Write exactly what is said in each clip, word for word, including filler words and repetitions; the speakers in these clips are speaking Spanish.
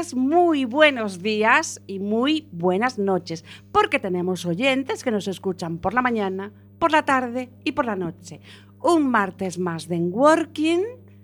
tardes, muy buenos días y muy buenas noches, porque tenemos oyentes que nos escuchan por la mañana, por la tarde y por la noche. Un martes más de Enworking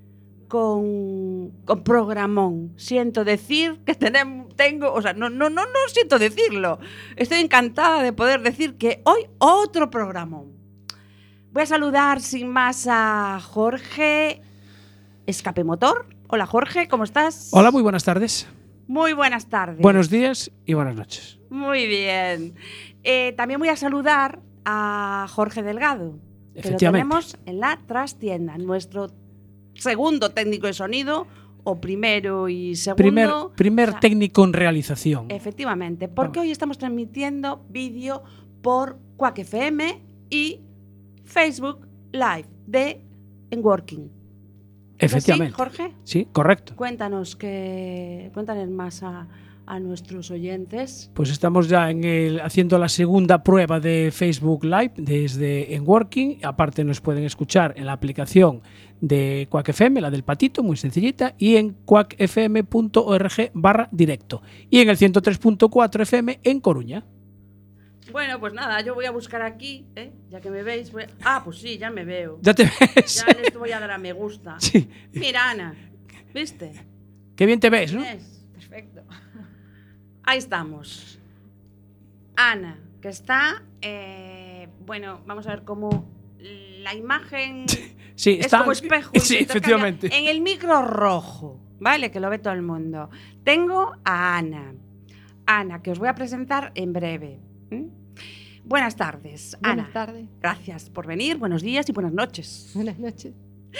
con, con programón. Siento decir que tenemos, tengo, o sea, no, no, no, no siento decirlo. Estoy encantada de poder decir que hoy otro programón. Voy a saludar sin más a Jorge Escape Motor. Hola Jorge, ¿cómo estás? Hola, muy buenas tardes. Muy buenas tardes. Buenos días y buenas noches. Muy bien. Eh, también voy a saludar a Jorge Delgado, que lo tenemos en la trastienda, nuestro segundo técnico de sonido, o primero y segundo. Primer, primer o sea, técnico en realización. Efectivamente, porque Vamos. hoy estamos transmitiendo vídeo por Quack F M y Facebook Live de Enworking. Efectivamente. ¿Sí, Jorge? Sí, correcto. Cuéntanos, que, cuéntanos más a, a nuestros oyentes. Pues estamos ya en el, haciendo la segunda prueba de Facebook Live desde Enworking. Aparte nos pueden escuchar en la aplicación de Quack F M, la del patito, muy sencillita, y en quack f m punto org barra directo. Y en el ciento tres punto cuatro F M en Coruña. Bueno, pues nada, yo voy a buscar aquí, ¿eh? Ya que me veis. Voy a... Ah, pues sí, ya me veo. ¿Ya te ves? Ya les voy a dar a me gusta. Sí. Mira, Ana, ¿viste? Qué bien te ves, ¿no? Es, perfecto. Ahí estamos. Ana, que está, eh, bueno, vamos a ver cómo la imagen sí, es está, como espejo. Sí, efectivamente. En el micro rojo, ¿vale? Que lo ve todo el mundo. Tengo a Ana. Ana, que os voy a presentar en breve. ¿Mm? Buenas tardes, Ana. Buenas tardes. Gracias por venir, buenos días y buenas noches. Buenas noches.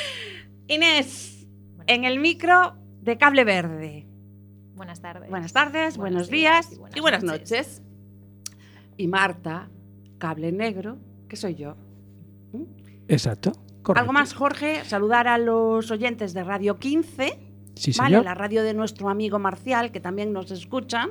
Inés, en el micro de Cable Verde. Buenas tardes. Buenas tardes, buenos, buenos días, días y buenas, y buenas noches. noches. Y Marta, Cable Negro, que soy yo. ¿Mm? Exacto, correcto. ¿Algo más, Jorge? Saludar a los oyentes de Radio quince, sí, ¿vale? Señor. La radio de nuestro amigo Marcial, que también nos escucha.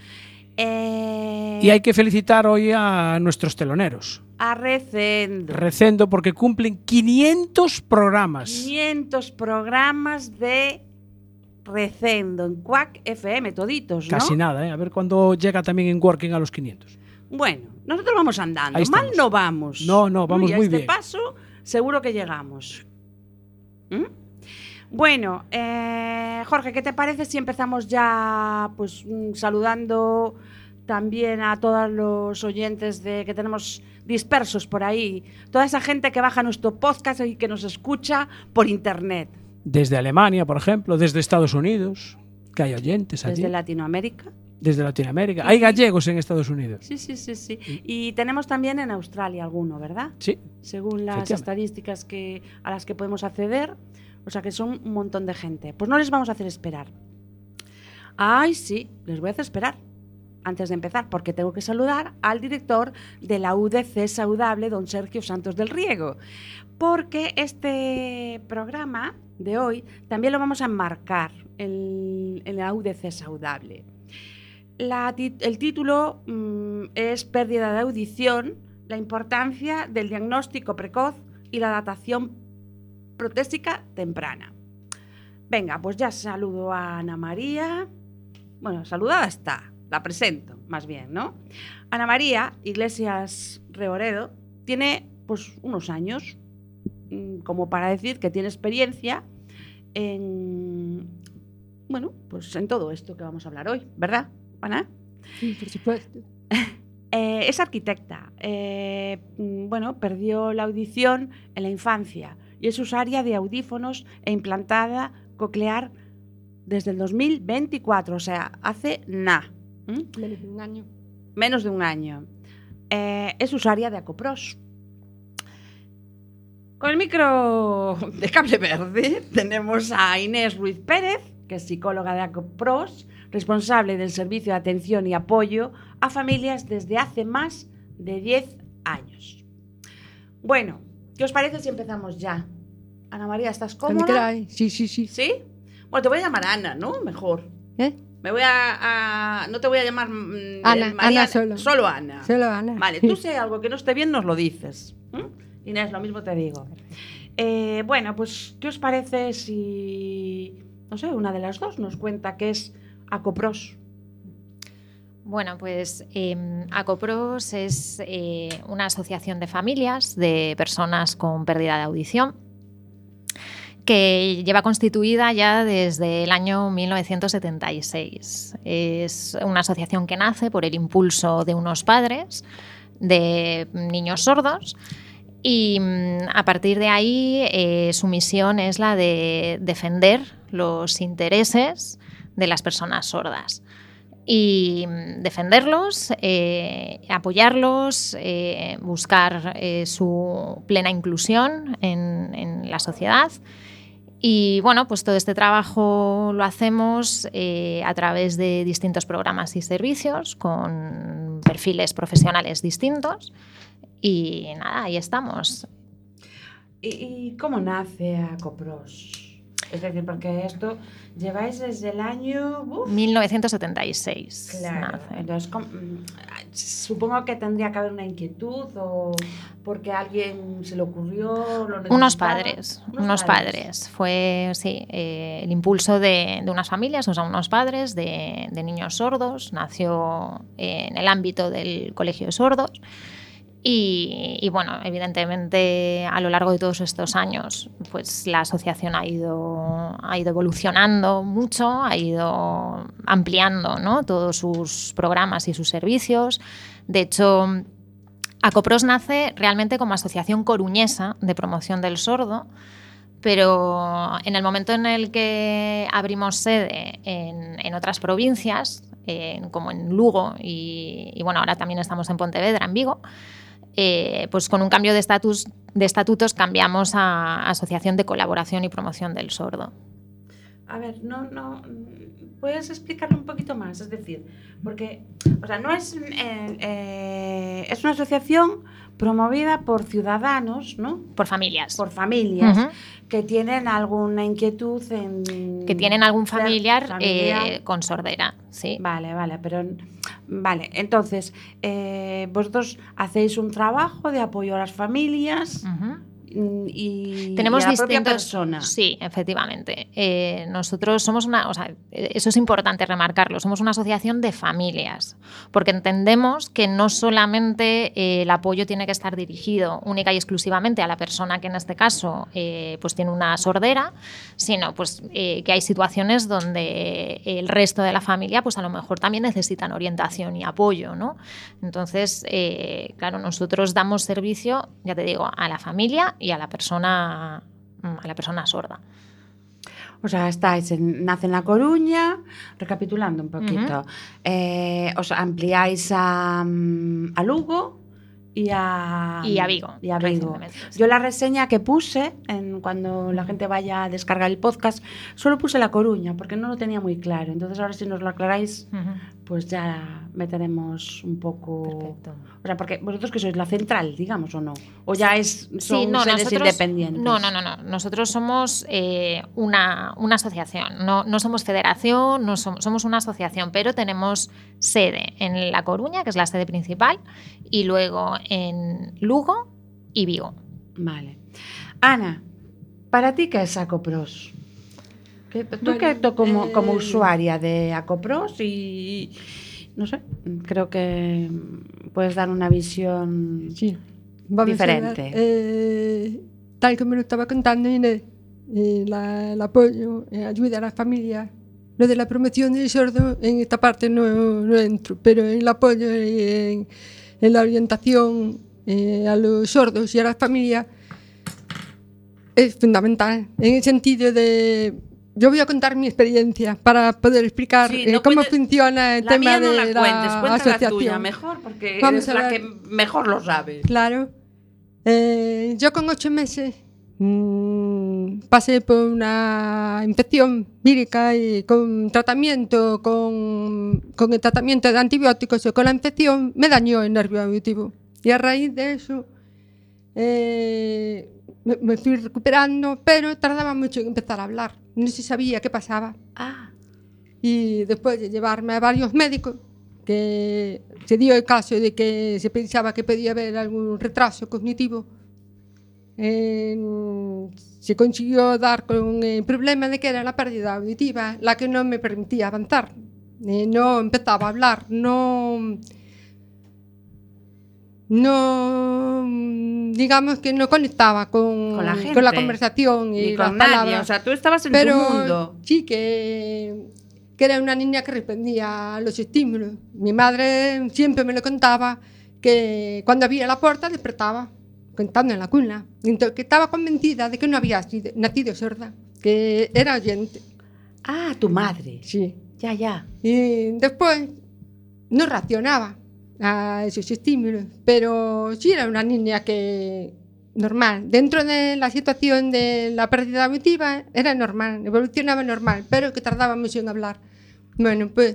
Eh, y hay que felicitar hoy a nuestros teloneros. A Recendo. Recendo, porque cumplen quinientos programas. quinientos programas de Recendo en Quack F M, toditos, ¿no? Casi nada, ¿eh? A ver cuándo llega también en Working a los quinientos. Bueno, nosotros vamos andando. Mal no vamos. No, no, vamos Uy, muy a este bien. paso seguro que llegamos. ¿Mm? Bueno, eh, Jorge, ¿qué te parece si empezamos ya pues saludando también a todos los oyentes de que tenemos dispersos por ahí? Toda esa gente que baja nuestro podcast y que nos escucha por internet. Desde Alemania, por ejemplo, desde Estados Unidos, que hay oyentes allí. Desde Latinoamérica. Desde Latinoamérica. Hay gallegos en Estados Unidos. Sí, sí, sí, sí. Y tenemos también en Australia alguno, ¿verdad? Sí. Según las estadísticas que, a las que podemos acceder. O sea que son un montón de gente. Pues no les vamos a hacer esperar. Ay, sí, les voy a hacer esperar. Antes de empezar, porque tengo que saludar al director de la U D C Saudable, don Sergio Santos del Riego. Porque este programa de hoy también lo vamos a enmarcar en, en la U D C Saudable. La, el título mmm, es Pérdida de audición, la importancia del diagnóstico precoz y la datación protésica temprana. Venga, pues ya saludo a Ana María. Bueno, saludada está, la presento más bien, ¿no? Ana María Iglesias Reoredo tiene pues unos años, como para decir que tiene experiencia en, bueno, pues en todo esto que vamos a hablar hoy, ¿verdad, Ana? Sí, por supuesto. eh, es arquitecta. Eh, bueno, perdió la audición en la infancia y es usuaria de audífonos e implantada coclear desde el dos mil veinticuatro, o sea, hace nada. ¿Mm? Menos de un año. Menos de un año. Eh, es usuaria de Acopros. Con el micro de Cable Verde tenemos a Inés Ruiz Pérez, que es psicóloga de Acopros, responsable del servicio de atención y apoyo a familias desde hace más de diez años. Bueno, ¿qué os parece si empezamos ya? Ana María, ¿estás cómoda? Sí, sí, sí. ¿Sí? Bueno, te voy a llamar Ana, ¿no? Mejor. ¿Eh? Me voy a, a... No te voy a llamar... Mmm, Ana, María, Ana solo. Solo Ana. Solo Ana. Vale, tú si hay algo que no esté bien nos lo dices. ¿Mm? Inés, lo mismo te digo. Eh, bueno, pues, ¿qué os parece si... No sé, una de las dos nos cuenta qué es Acopros? Bueno, pues eh, Acopros es eh, una asociación de familias de personas con pérdida de audición que lleva constituida ya desde el año mil novecientos setenta y seis. Es una asociación que nace por el impulso de unos padres de niños sordos y a partir de ahí eh, su misión es la de defender los intereses de las personas sordas y defenderlos, eh, apoyarlos, eh, buscar eh, su plena inclusión en, en la sociedad. Y bueno, pues todo este trabajo lo hacemos eh, a través de distintos programas y servicios con perfiles profesionales distintos. Y nada, ahí estamos. ¿Y, y cómo nace Acopros? Es decir, porque esto lleváis desde el año... Uf, mil novecientos setenta y seis. claro, Nace. entonces com- supongo que tendría que haber una inquietud o porque a alguien se le ocurrió, lo necesitaba. Unos padres, unos padres. Fue, sí, eh, el impulso de, de unas familias, o sea, unos padres de, de niños sordos. Nació en el ámbito del Colegio de Sordos. Y, y bueno, evidentemente a lo largo de todos estos años pues la asociación ha ido, ha ido evolucionando mucho, ha ido ampliando, ¿no?, todos sus programas y sus servicios. De hecho, Acopros nace realmente como asociación coruñesa de promoción del sordo, pero en el momento en el que abrimos sede en, en otras provincias, en, como en Lugo y, y bueno, ahora también estamos en Pontevedra, en Vigo, Eh, pues con un cambio de estatus de estatutos cambiamos a Asociación de Colaboración y Promoción del Sordo. A ver, no, no, ¿puedes explicarlo un poquito más? Es decir, porque, o sea, no es, eh, eh, es una asociación promovida por ciudadanos, ¿no? Por familias. Por familias Uh-huh. que tienen alguna inquietud en... Que tienen algún ser familiar, familiar. eh, con sordera, sí. Vale, vale, pero... Vale, entonces, eh, vosotros hacéis un trabajo de apoyo a las familias... Uh-huh. Y, Tenemos y a la distintos, propia persona. Sí, efectivamente. Eh, nosotros somos una, o sea, eso es importante remarcarlo, somos una asociación de familias, porque entendemos que no solamente eh, el apoyo tiene que estar dirigido única y exclusivamente a la persona que en este caso eh, pues tiene una sordera, sino pues eh, que hay situaciones donde el resto de la familia pues a lo mejor también necesitan orientación y apoyo, ¿no? Entonces, eh, claro, nosotros damos servicio, ya te digo, a la familia y a la persona a la persona sorda. O sea, estáis en, nace en La Coruña, recapitulando un poquito, uh-huh. eh, os ampliáis a, a Lugo y a, y a Vigo. Y a Vigo. Sí. Yo la reseña que puse, en, cuando la gente vaya a descargar el podcast, solo puse La Coruña, porque no lo tenía muy claro. Entonces ahora si nos lo aclaráis, uh-huh. pues ya meteremos un poco... Perfecto. O sea, porque vosotros que sois la central, digamos, ¿o no? ¿O ya es, son sí, no, sedes nosotros, independientes? No, no, no, no. Nosotros somos eh, una, una asociación. No, no somos federación, no somos, somos una asociación, pero tenemos sede en La Coruña, que es la sede principal, y luego en Lugo y Vigo. Vale. Ana, ¿para ti qué es Acopros? ¿Tú bueno, qué tú como, eh... como usuaria de Acopros y... No sé, creo que puedes dar una visión sí. Vamos diferente. A ver, eh, tal como lo estaba contando Inés, eh, la, el apoyo, eh, ayuda a las familias. Lo de la promoción del sordo, en esta parte no, no entro, pero en el apoyo, en, en la orientación eh, a los sordos y a las familias es fundamental, en el sentido de... Yo voy a contar mi experiencia para poder explicar sí, eh, no cómo puede, funciona el la tema mía no de la, la cuentes, cuenta asociación. La tuya mejor, porque Vamos eres la que mejor lo sabe. Claro. Eh, yo con ocho meses mmm, pasé por una infección vírica y con tratamiento, con, con el tratamiento de antibióticos y con la infección me dañó el nervio auditivo. Y a raíz de eso... Eh, Me, me fui recuperando, pero tardaba mucho en empezar a hablar. No se sabía qué pasaba. Ah. Y después de llevarme a varios médicos, que se dio el caso de que se pensaba que podía haber algún retraso cognitivo, eh, se consiguió dar con el problema de que era la pérdida auditiva la que no me permitía avanzar. eh, no empezaba a hablar, no, no, digamos que no conectaba con, Con la gente. con la conversación y Ni las con nadie, palabras. o sea, tú estabas en Pero tu mundo. sí que, que era una niña que respondía a los estímulos. Mi madre siempre me lo contaba, que cuando abría la puerta despertaba, contando en la cuna. Entonces, que estaba convencida de que no había sido- nacido sorda, que era oyente. Ah, tu madre. Sí. Ya, ya. Y después no reaccionaba a esos estímulos, pero sí era una niña que normal. Dentro de la situación de la pérdida auditiva era normal, evolucionaba normal, pero que tardaba mucho en hablar. Bueno, pues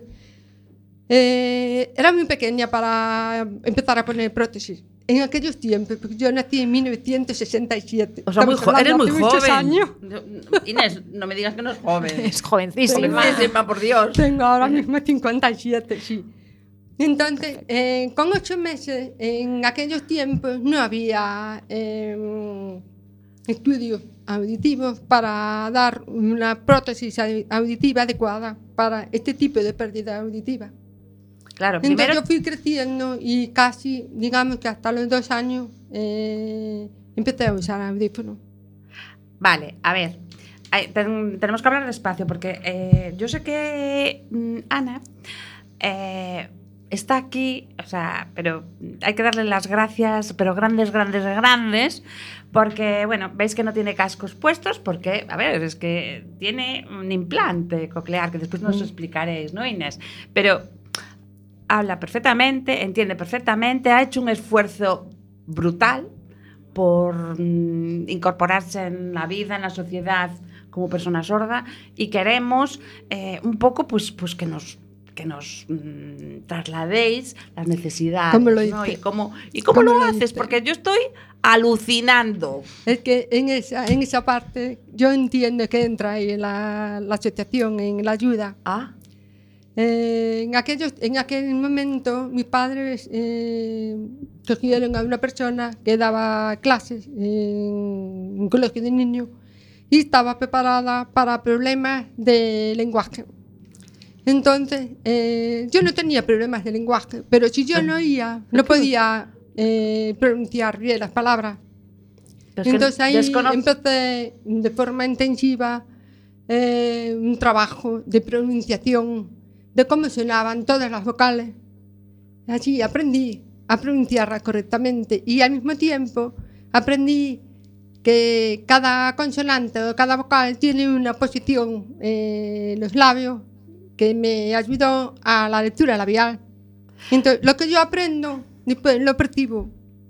eh, era muy pequeña para empezar a poner prótesis. En aquellos tiempos, porque yo nací en mil novecientos sesenta y siete. O sea, muy Estamos jo- eres hablando muy hace muchos joven. años. Inés, no me digas que no es joven. Es jovencísima. Jovencísima, por Dios. Tengo ahora mismo cincuenta y siete, sí. Entonces, eh, con ocho meses, en aquellos tiempos no había eh, estudios auditivos para dar una prótesis au- auditiva adecuada para este tipo de pérdida auditiva. Claro, Entonces primero. yo fui creciendo y casi, digamos que hasta los dos años, eh, empecé a usar audífonos. Vale, a ver. Hay- ten- tenemos que hablar despacio porque eh, yo sé que mm, Ana eh, está aquí, o sea, pero hay que darle las gracias, pero grandes, grandes, grandes, porque, bueno, veis que no tiene cascos puestos porque, a ver, es que tiene un implante coclear que después nos explicaréis, ¿no, Inés? Pero habla perfectamente, entiende perfectamente, ha hecho un esfuerzo brutal por mm, incorporarse en la vida, en la sociedad como persona sorda y queremos eh, un poco pues, pues que nos que nos mm, trasladéis las necesidades, ¿Cómo lo ¿no? dice? y cómo, y cómo, ¿Cómo lo, lo haces, dice? porque yo estoy alucinando. Es que en esa, en esa parte yo entiendo que entra ahí la, la asociación en la ayuda. Ah, Eh, en, aquellos, en aquel momento mis padres eh, cogieron a una persona que daba clases en un colegio de niños y estaba preparada para problemas de lenguaje. Entonces, eh, yo no tenía problemas de lenguaje, pero si yo no oía, no podía eh, pronunciar bien las palabras. pero es que Entonces ahí desconoz- empecé de forma intensiva eh, un trabajo de pronunciación, de cómo sonaban todas las vocales. Así aprendí a pronunciarlas correctamente y al mismo tiempo aprendí que cada consonante o cada vocal tiene una posición eh, en los labios que me ayudó a la lectura labial. Entonces, lo que yo aprendo, después lo percibo.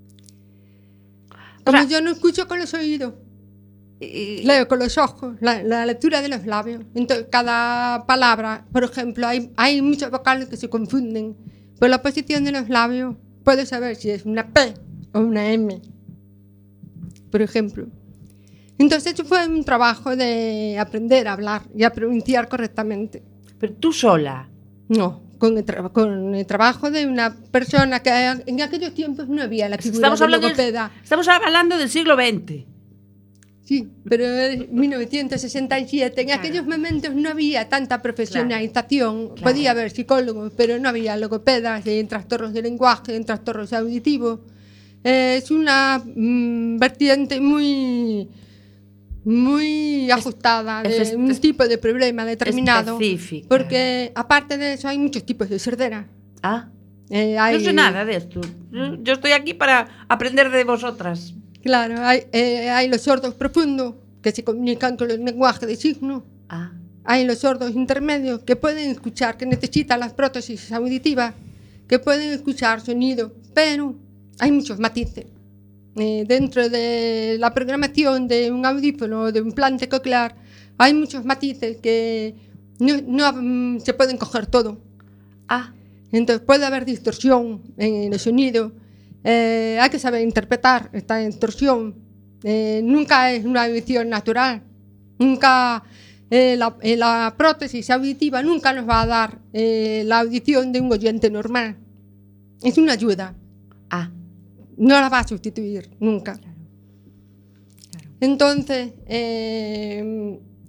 Como sea, yo no escucho con los oídos, y- leo con los ojos, la, la lectura de los labios. Entonces, cada palabra, por ejemplo, hay, hay muchas vocales que se confunden. Por la posición de los labios, puedo saber si es una P o una M, por ejemplo. Entonces, eso fue un trabajo de aprender a hablar y a pronunciar correctamente. pero tú sola. No, con el, tra- con el trabajo de una persona que en aquellos tiempos no había la figura Estamos de hablando, del, logopeda. estamos hablando del siglo veinte. Sí, pero en mil novecientos sesenta y siete, en Claro. aquellos momentos no había tanta profesionalización. Claro. Podía haber psicólogos, pero no había logopedas, en trastornos de lenguaje, en trastornos auditivos. Eh, es una mm, vertiente muy, muy ajustada de es- un es- tipo de problema determinado. Específica. Porque aparte de eso hay muchos tipos de sordera. Ah, Eh, no hay- sé nada de esto. Yo- Yo estoy aquí para aprender de vosotras. Claro, hay, eh, hay los sordos profundos que se comunican con el lenguaje de signos. Ah, Hay los sordos intermedios que pueden escuchar, que necesitan las prótesis auditivas, que pueden escuchar sonido, pero hay muchos matices. Eh, dentro de la programación de un audífono o de un implante coclear, hay muchos matices que no, no, mm, se pueden coger todo. ah, Entonces puede haber distorsión en el sonido. Eh, hay que saber interpretar esta distorsión. Eh, nunca es una audición natural. Nunca eh, la, eh, la prótesis auditiva nunca nos va a dar eh, la audición de un oyente normal. Es una ayuda. ah. No la va a sustituir nunca. Entonces, eh,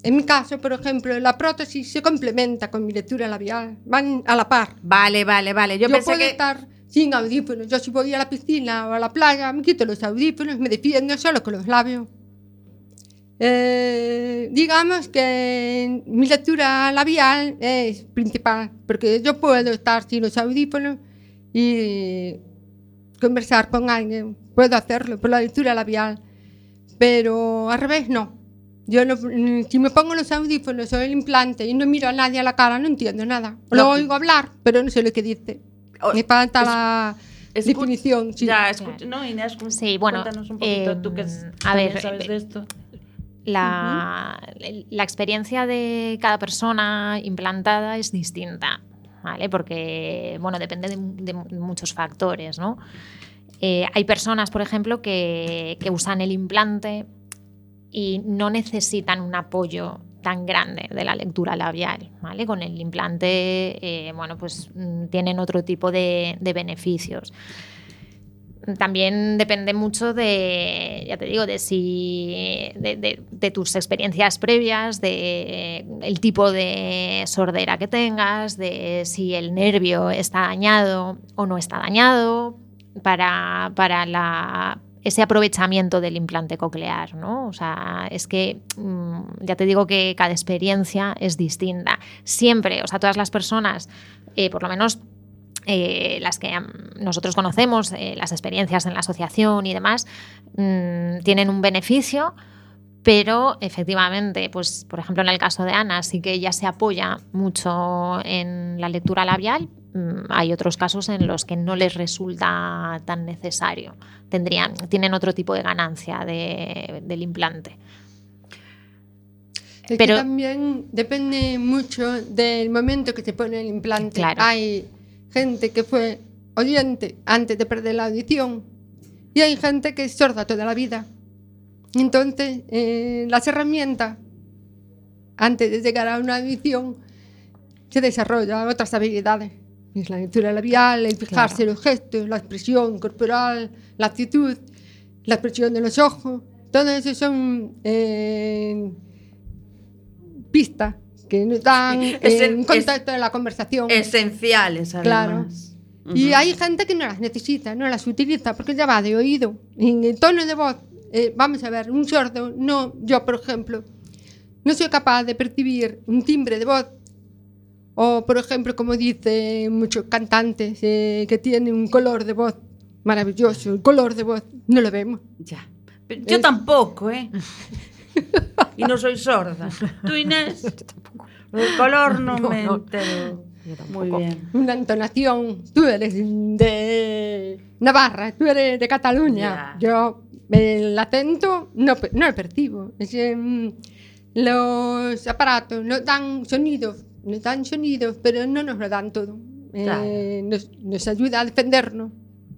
en mi caso, por ejemplo, la prótesis se complementa con mi lectura labial, van a la par. Vale, vale, vale. Yo, Yo pensé puedo que... estar sin audífonos. Yo si voy a la piscina o a la playa, me quito los audífonos, me defiendo solo con los labios. Eh, digamos que mi lectura labial es principal, porque yo puedo estar sin los audífonos y conversar con alguien, puedo hacerlo por la lectura labial, pero al revés no. Yo no, si me pongo los audífonos o el implante y no miro a nadie a la cara, no entiendo nada. Lo No. oigo hablar, pero no sé lo que dice. O- Me falta es- la escu- definición. Sí. Ya, escucha, ¿no, Inés? Cu- Sí, bueno, Cuéntanos un poquito, eh, tú que a también ver, sabes eh, de esto. La, la experiencia de cada persona implantada es distinta, ¿vale? Porque, bueno, depende de, de muchos factores, ¿no? Eh, hay personas, por ejemplo, que, que usan el implante y no necesitan un apoyo tan grande de la lectura labial, ¿vale? Con el implante, eh, bueno, pues mm, tienen otro tipo de, de beneficios. También depende mucho de, ya te digo, de si de, de, de tus experiencias previas, de el tipo de sordera que tengas, de si el nervio está dañado o no está dañado para, para la, ese aprovechamiento del implante coclear, ¿no? O sea, es que mmm, ya te digo que cada experiencia es distinta. Siempre, o sea, todas las personas, eh, por lo menos Eh, las que nosotros conocemos, eh, las experiencias en la asociación y demás, mmm, tienen un beneficio, pero efectivamente, pues, por ejemplo, en el caso de Ana, sí que ella se apoya mucho en la lectura labial. Mmm, hay otros casos en los que no les resulta tan necesario. Tendrían, tienen otro tipo de ganancia de, del implante. Es Pero- que también depende mucho del momento que te pone el implante. Claro. Hay gente que fue oyente antes de perder la audición y hay gente que es sorda toda la vida. Entonces, eh, las herramientas, antes de llegar a una audición, se desarrollan otras habilidades. Es la lectura labial, el fijarse en los gestos, la expresión corporal, la actitud, la expresión de los ojos. Todo eso son eh, pistas que nos dan Es en en- contexto de la conversación. Esenciales, Claro. además. Y Ujú. hay gente que no las necesita, no las utiliza, porque ya va de oído. En el tono de voz, eh, vamos a ver, un sordo, no, yo por ejemplo, no soy capaz de percibir un timbre de voz. O por ejemplo, como dicen muchos cantantes, eh, que tienen un color de voz maravilloso. El color de voz no lo vemos. Ya. Pero yo Es- tampoco, ¿eh? Y no soy sorda. ¿Tú, Inés? El color no, No, me no. entero. Yo tampoco. Muy bien. Una entonación, tú eres de Navarra, tú eres de Cataluña. Ya. Yo el acento no, pe- no lo percibo. Es, em, los aparatos nos dan sonidos, nos dan sonidos, pero no nos lo dan todo. Eh, Claro. nos, nos ayuda a defendernos.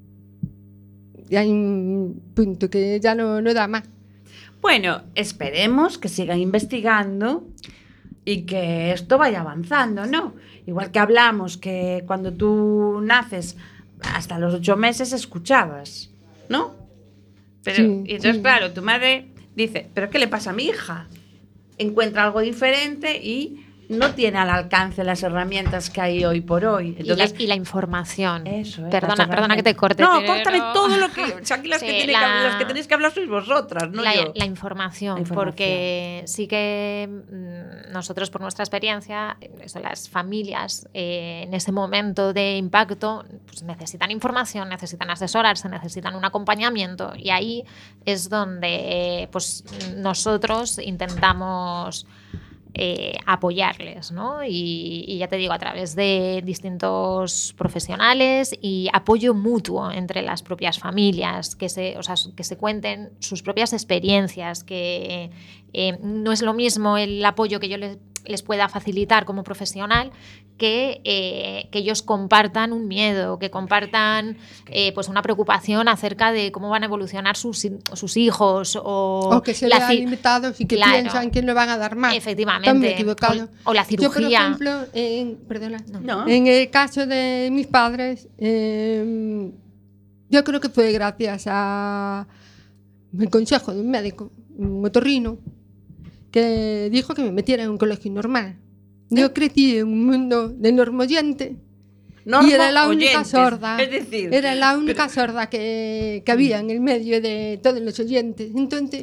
Y hay un punto que ya no, no da más. Bueno, esperemos que sigan investigando y que esto vaya avanzando, ¿no? Igual que hablamos que cuando tú naces, hasta los ocho meses escuchabas, ¿no? Pero, Sí, y entonces, sí. claro, tu madre dice, ¿pero qué le pasa a mi hija? Encuentra algo diferente y no tiene al alcance las herramientas que hay hoy por hoy. Entonces, y, la, y la información. eso, ¿eh? Perdona, Las perdona que te corte. No, pero- córtame todo lo que... O sea, aquí las, Sí, que tiene la- que, las que tenéis que hablar sois vosotras, no la, yo. la información, La información. porque sí que mm, nosotros por nuestra experiencia, eso, las familias eh, en ese momento de impacto pues necesitan información, necesitan asesorarse, necesitan un acompañamiento y ahí es donde eh, pues nosotros intentamos eh, apoyarles, ¿no? Y, y ya te digo, a través de distintos profesionales y apoyo mutuo entre las propias familias, que se, o sea, que se cuenten sus propias experiencias, que eh, no es lo mismo el apoyo que yo les, les pueda facilitar como profesional que, eh, que ellos compartan un miedo, que compartan eh, pues una preocupación acerca de cómo van a evolucionar sus, sus hijos o, O que se la vean ci- limitados y que Claro. piensan que no van a dar más. Efectivamente. Están muy equivocados. O, o la Yo, por cirugía. ejemplo, en, perdona, No. en el caso de mis padres, eh, yo creo que fue gracias a el consejo de un médico, un otorrino, que dijo que me metiera en un colegio normal. Yo crecí en un mundo de normoyente y era la única oyentes, sorda. es decir, era la única pero... sorda que, que había en el medio de todos los oyentes. Entonces,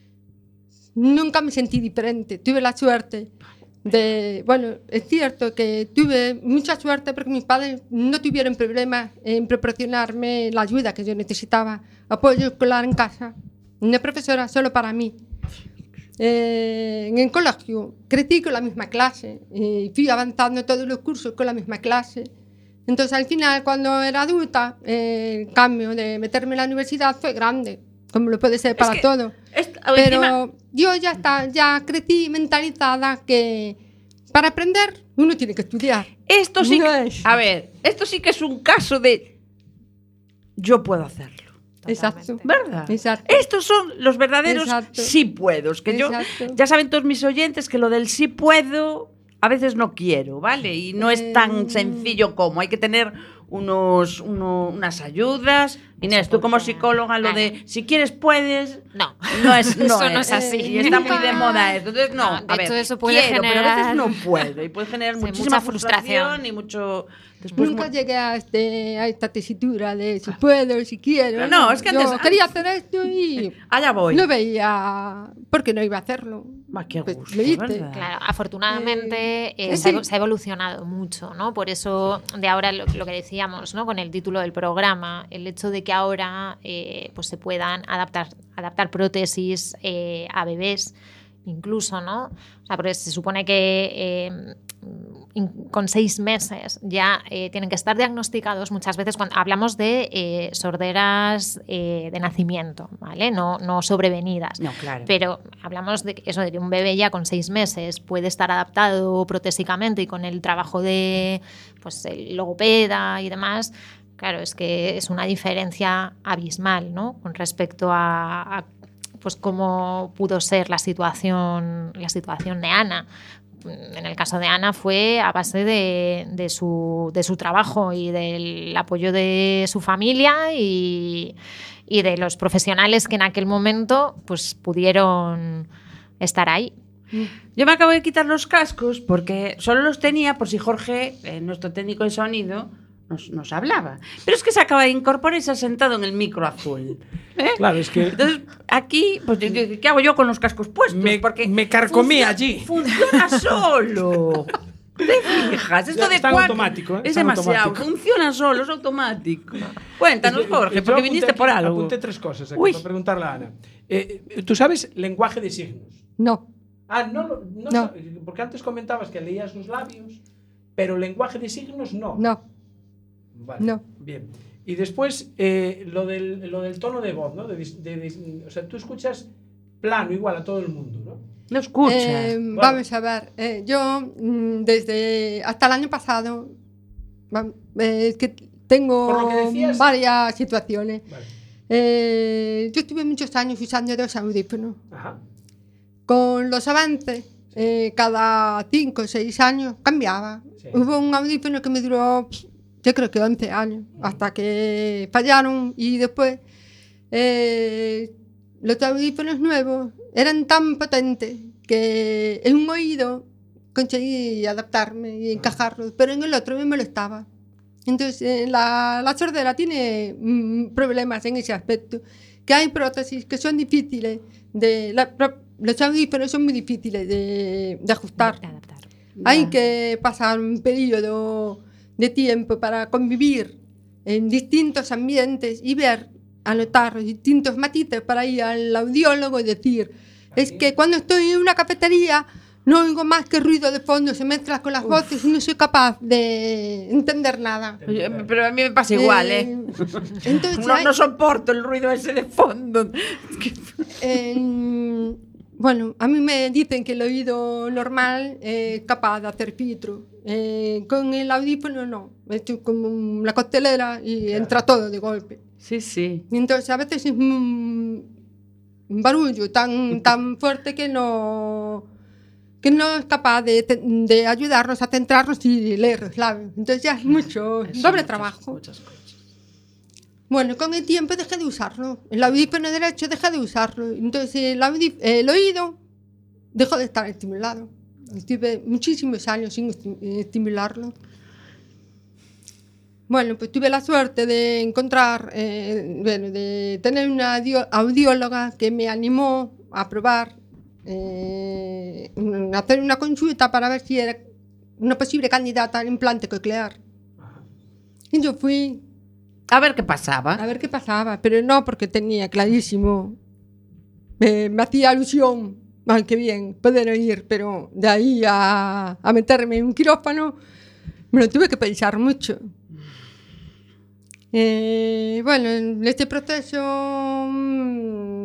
nunca me sentí diferente. Tuve la suerte de... Bueno, es cierto que tuve mucha suerte porque mis padres no tuvieron problemas en proporcionarme la ayuda que yo necesitaba. Apoyo escolar en casa. Una profesora solo para mí. Eh, en el colegio crecí con la misma clase y fui avanzando todos los cursos con la misma clase. Entonces, al final, cuando era adulta, eh, el cambio de meterme en la universidad fue grande, como lo puede ser para es que, todo. Es, Pero encima... yo ya, está, ya crecí mentalizada que para aprender uno tiene que estudiar. Esto sí no que, es. a ver, esto sí que es un caso de yo puedo hacerlo. Exacto. ¿Verdad? Exacto. Estos son los verdaderos Exacto. sí puedos. Que Exacto. yo, ya saben todos mis oyentes que lo del sí puedo a veces no quiero, ¿vale? Y no es tan Eh, sencillo como. Hay que tener unos, uno, unas ayudas. Inés, tú como psicóloga, lo de si quieres puedes. No, no es, no eso es, no es así. Y está muy de moda esto. Entonces, no, No, de a ver, hecho, eso puede quiero, generar- pero a veces no puedo. Y puede generar Sí, muchísima mucha frustración. frustración y mucho. Después, Nunca mu- llegué a, este, a esta tesitura de si puedo, si quiero. No, es que yo antes- quería hacer esto y allá voy. no veía por qué no iba a hacerlo. Va, qué Pues, gusto, lo hice. ¿verdad? Claro, afortunadamente Eh, eh, sí. se, ha, se ha evolucionado mucho, ¿no? Por eso, de ahora lo, lo que decíamos, ¿no? Con el título del programa, el hecho de que ahora eh, pues se puedan adaptar, adaptar prótesis eh, a bebés, incluso, ¿no? O sea, porque se supone que eh, in- con seis meses ya eh, tienen que estar diagnosticados muchas veces cuando hablamos de eh, sorderas eh, de nacimiento, ¿vale? No, no sobrevenidas. No, claro. Pero hablamos de que eso de que un bebé ya con seis meses puede estar adaptado protésicamente y con el trabajo de pues el logopeda y demás. Claro, es que es una diferencia abismal, ¿no? Con respecto a, a pues cómo pudo ser la situación, la situación de Ana. En el caso de Ana fue a base de, de, su, de su trabajo y del apoyo de su familia y, y de los profesionales que en aquel momento pues, pudieron estar ahí. Yo me acabo de quitar los cascos porque solo los tenía por si Jorge, eh, nuestro técnico de sonido, nos, nos hablaba. Pero es que se acaba de incorporar y se ha sentado en el micro azul. ¿Eh? Claro, es que Entonces, aquí, pues, yo- yo- ¿qué hago yo con los cascos puestos? me, Porque me carcomí funciona- allí. Funciona solo. ¿Te fijas? Esto de Está en cuac- automático, ¿eh? Es Está en demasiado. automático. Funciona solo, es automático. Cuéntanos, Jorge, Yo porque apunté viniste aquí- por algo. Apunté tres cosas aquí Uy. para preguntarle a Ana. Eh, eh, ¿Tú sabes lenguaje de signos? No. Ah, no, lo- no, No. sabes, porque antes comentabas que leías los labios, pero lenguaje de signos no. No. Vale, No. bien. Y después, eh, lo, del, lo del tono de voz, ¿no? De dis- de dis- o sea, tú escuchas plano igual a todo el mundo, ¿no? No escucha. Eh, Vamos a ver, eh, yo mm, desde hasta el año pasado va- eh, es que tengo Por lo que decías- varias situaciones. Vale. Eh, yo estuve muchos años usando dos audífonos. Ajá. Con los avances, eh, cada cinco o seis años cambiaba. Sí. Hubo un audífono que me duró, pf, yo creo que once años, hasta que fallaron y después eh, los audífonos nuevos eran tan potentes que en un oído conseguí adaptarme y encajarlo, pero en el otro me molestaba. Entonces, eh, la, la sordera tiene mm, problemas en ese aspecto, que hay prótesis que son difíciles de... La, los audífonos son muy difíciles de, de ajustar. De adaptar. Hay que pasar un periodo de tiempo para convivir en distintos ambientes y ver, anotar los distintos matices para ir al audiólogo y decir, es que cuando estoy en una cafetería no oigo más que ruido de fondo, se mezcla con las Uf. voces y no soy capaz de entender nada. Oye, pero a mí me pasa igual, ¿eh? Entonces, No, hay- no soporto el ruido ese de fondo. Es que- Eh, bueno, a mí me dicen que el oído normal es capaz de hacer filtro. Eh, con el audífono no. Es como una costelera y entra todo de golpe. Sí, sí. Y entonces a veces es un, un barullo tan, tan fuerte que no, que no es capaz de, de ayudarnos a centrarnos y leer los labios. Entonces ya es mucho, Eso, doble muchas- trabajo. muchas cosas. Bueno, con el tiempo dejé de usarlo. El audífono derecho dejé de usarlo. Entonces el, audí- el oído dejó de estar estimulado. Estuve muchísimos años sin estimularlo. Bueno, pues tuve la suerte de encontrar, eh, bueno, de tener una audióloga que me animó a probar, eh, hacer una consulta para ver si era una posible candidata al implante coclear. Y yo fui a ver qué pasaba. A ver qué pasaba, pero no porque tenía clarísimo. Eh, me hacía ilusión, mal que bien, poder oír, pero de ahí a, a meterme en un quirófano me lo tuve que pensar mucho. Eh, bueno, este proceso mmm,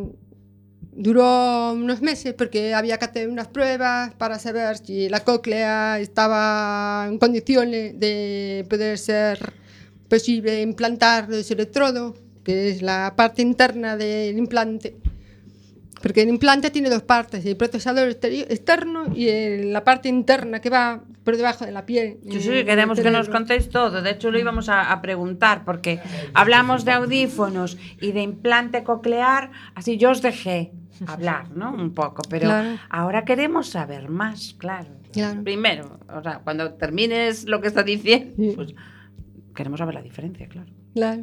duró unos meses porque había que hacer unas pruebas para saber si la cóclea estaba en condiciones de poder ser posible implantar los electrodos, que es la parte interna del implante. Porque el implante tiene dos partes, el procesador externo y el, la parte interna que va por debajo de la piel. Sí, sí, queremos que nos contéis todo. De hecho, lo íbamos a, a preguntar, porque hablamos de audífonos y de implante coclear, así yo os dejé hablar, ¿no? Un poco, pero claro. Ahora queremos saber más, claro. claro. Primero, o sea, cuando termines lo que estás diciendo, sí. Pues queremos saber la diferencia, claro. Claro.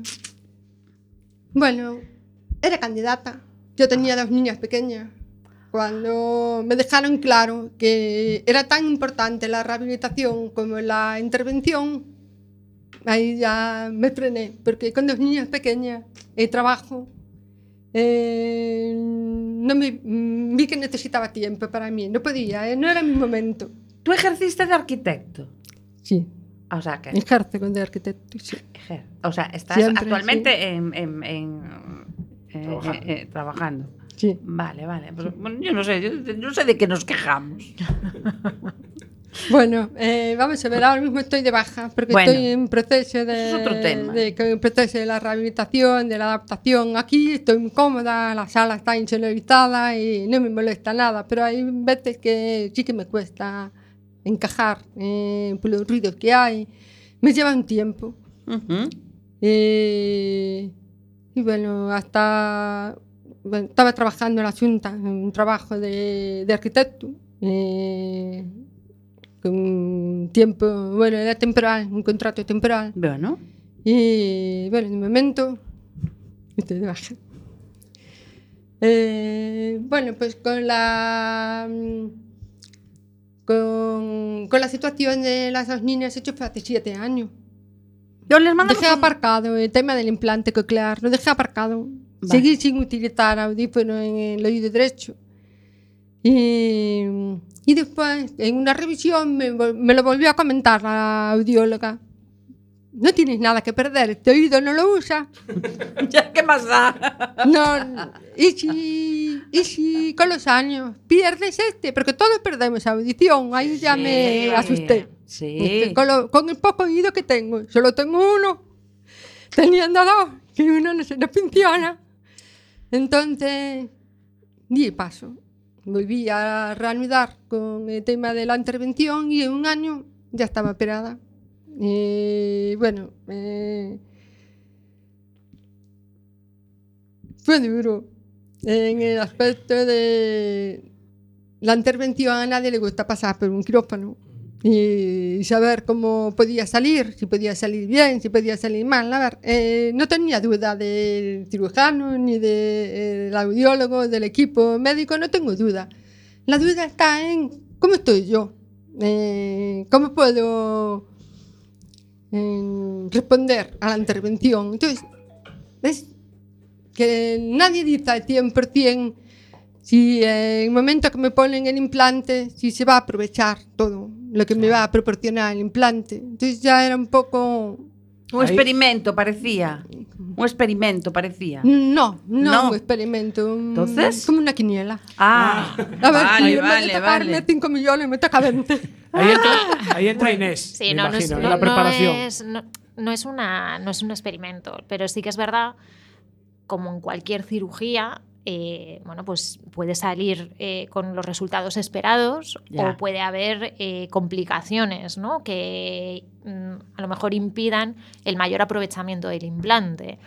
Bueno, era candidata. Yo tenía dos niñas pequeñas. Cuando me dejaron claro que era tan importante la rehabilitación como la intervención, ahí ya me frené, porque con dos niñas pequeñas, el trabajo, eh, no me vi que necesitaba tiempo para mí, no podía, eh, no era mi momento. ¿Tú ejerciste de arquitecto? Sí. O sea, que ejerce con de arquitecto, sí. O sea, estás Siempre, actualmente sí. en, en, en eh, trabajando. Eh, eh, trabajando. Sí. Vale, vale. Pues, bueno, yo no sé, yo no sé de qué nos quejamos. Bueno, eh, vamos a ver, ahora mismo estoy de baja porque bueno, estoy en proceso de, es otro tema. de, de, en proceso de la rehabilitación, de la adaptación. Aquí estoy muy cómoda, la sala está insonorizada y no me molesta nada, pero hay veces que sí que me cuesta encajar eh, por los ruidos que hay. Me lleva un tiempo. Uh-huh. Eh, y bueno, hasta... Bueno, estaba trabajando en la Junta, en un trabajo de, de arquitecto, eh, con tiempo, bueno, era temporal, un contrato temporal. Bueno. Y bueno, en el momento estoy de baja. Eh, bueno, pues con la con, con la situación de las dos niñas, hecho fue hace siete años. Yo les mando dejé aparcado el tema del implante coclear, lo dejé aparcado. Vale. Seguí sin utilizar audífono en el oído derecho. Y, y después, en una revisión, me, me lo volvió a comentar la audióloga. No tienes nada que perder, este oído no lo usas. ¿Ya qué más da? No, y si, y si con los años pierdes este, porque todos perdemos audición, ahí ya sí, me asusté. Sí. Este, con, lo, con el poco oído que tengo, solo tengo uno, teniendo dos, que uno no se nos funciona. Entonces, di el paso. Volví a reanudar con el tema de la intervención y en un año ya estaba operada. Y bueno, eh, fue duro en el aspecto de la intervención. A nadie le gusta pasar por un quirófano y saber cómo podía salir, si podía salir bien, si podía salir mal. A ver, eh, no tenía duda del cirujano ni del audiólogo, del equipo médico, no tengo duda. La duda está en cómo estoy yo, eh, cómo puedo eh, responder a la intervención. Entonces, es que nadie dice al cien por ciento si en el momento que me ponen el implante, si se va a aprovechar todo lo que me va a proporcionar el implante. Entonces ya era un poco... Un Ahí. experimento parecía. Un experimento parecía. No, no, no. un experimento. ¿Entonces? Como una quiniela. Ah, a ver, vale, si en vale, vez de tocarme vale. cinco millones, me toca veinte. Ahí entra, ahí entra Inés, sí, me no, imagino, no es, en la no, preparación. No es, no, no, es una, no es un experimento, pero sí que es verdad, como en cualquier cirugía, Eh, bueno, pues puede salir eh, con los resultados esperados ya. O puede haber eh, complicaciones, ¿no? Que mm, a lo mejor impidan el mayor aprovechamiento del implante.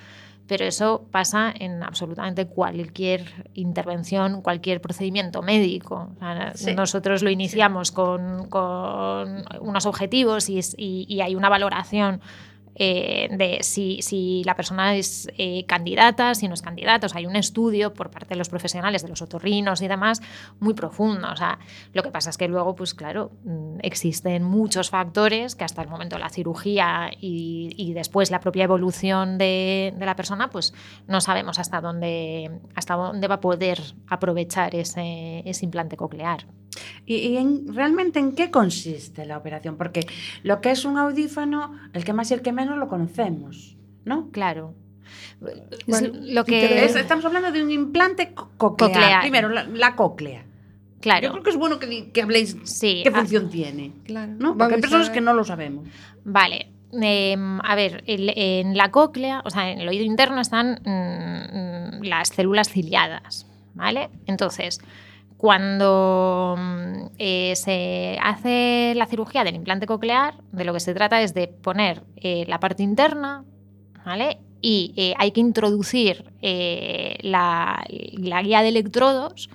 pero eso pasa en absolutamente cualquier intervención, cualquier procedimiento médico. O sea, sí. Nosotros lo iniciamos sí. con, con unos objetivos y, y, y hay una valoración Eh, de si, si la persona es eh, candidata, si no es candidata. O sea, hay un estudio por parte de los profesionales, de los otorrinos y demás, muy profundo. O sea, lo que pasa es que luego, pues claro, existen muchos factores que hasta el momento de la cirugía y, y después la propia evolución de, de la persona, pues no sabemos hasta dónde, hasta dónde va a poder aprovechar ese, ese implante coclear. ¿Y, y en, realmente en qué consiste la operación? Porque lo que es un audífono, el que más y el que menos lo conocemos, ¿no? Claro. Bueno, lo que es, estamos hablando de un implante coclear. coclear. Primero, la, la cóclea. Claro. Yo creo que es bueno que, que habléis sí, qué función ah, tiene. Claro. ¿No? Porque hay personas que no lo sabemos. Vale. Eh, a ver, el, en la cóclea, o sea, en el oído interno están mmm, las células ciliadas, ¿vale? Entonces, cuando eh, se hace la cirugía del implante coclear, de lo que se trata es de poner eh, la parte interna, ¿vale? Y eh, hay que introducir eh, la, la guía de electrodos,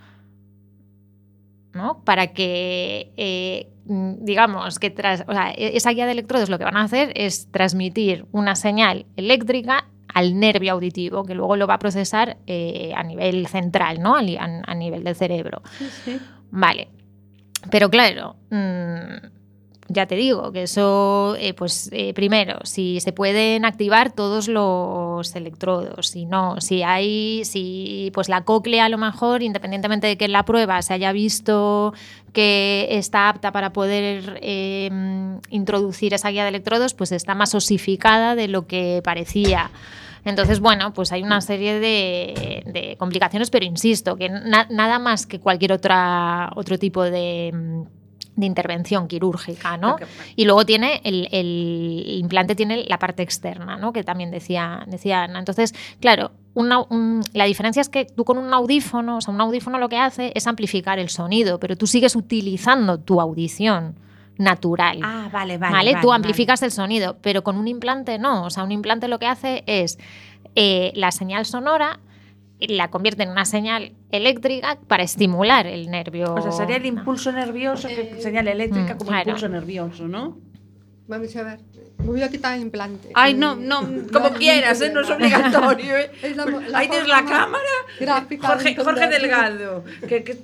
¿no? Para que, eh, digamos, que tras, o sea, esa guía de electrodos lo que van a hacer es transmitir una señal eléctrica al nervio auditivo, que luego lo va a procesar eh, a nivel central, ¿no? A, a nivel del cerebro. Sí, sí. Vale. Pero claro, mmm, ya te digo que eso, eh, pues eh, primero, si se pueden activar todos los electrodos, si no, si hay, si pues la cóclea a lo mejor, independientemente de que en la prueba se haya visto que está apta para poder eh, introducir esa guía de electrodos, pues está más osificada de lo que parecía. Entonces, bueno, pues hay una serie de, de complicaciones, pero insisto, que na, nada más que cualquier otra, otro tipo de, de intervención quirúrgica, ¿no? Okay. Y luego tiene el, el implante tiene la parte externa, ¿no? Que también decía, decía Ana. Entonces, claro, una, un, la diferencia es que tú con un audífono, o sea, un audífono lo que hace es amplificar el sonido, pero tú sigues utilizando tu audición natural. Ah, vale, vale. ¿Vale? vale Tú amplificas vale. el sonido, pero con un implante no. O sea, un implante lo que hace es eh, la señal sonora la convierte en una señal eléctrica para estimular el nervio. O sea, sería el impulso nervioso, que Eh, señal eléctrica mm, como claro. impulso nervioso, ¿no? Vamos a ver. Me voy a quitar el implante. Ay, no, no, como no, quieras, no, ¿eh? No es obligatorio, ¿eh? Es la, la Ahí tienes la cámara. Gráfica Jorge, de Jorge entender. Delgado. Que, que,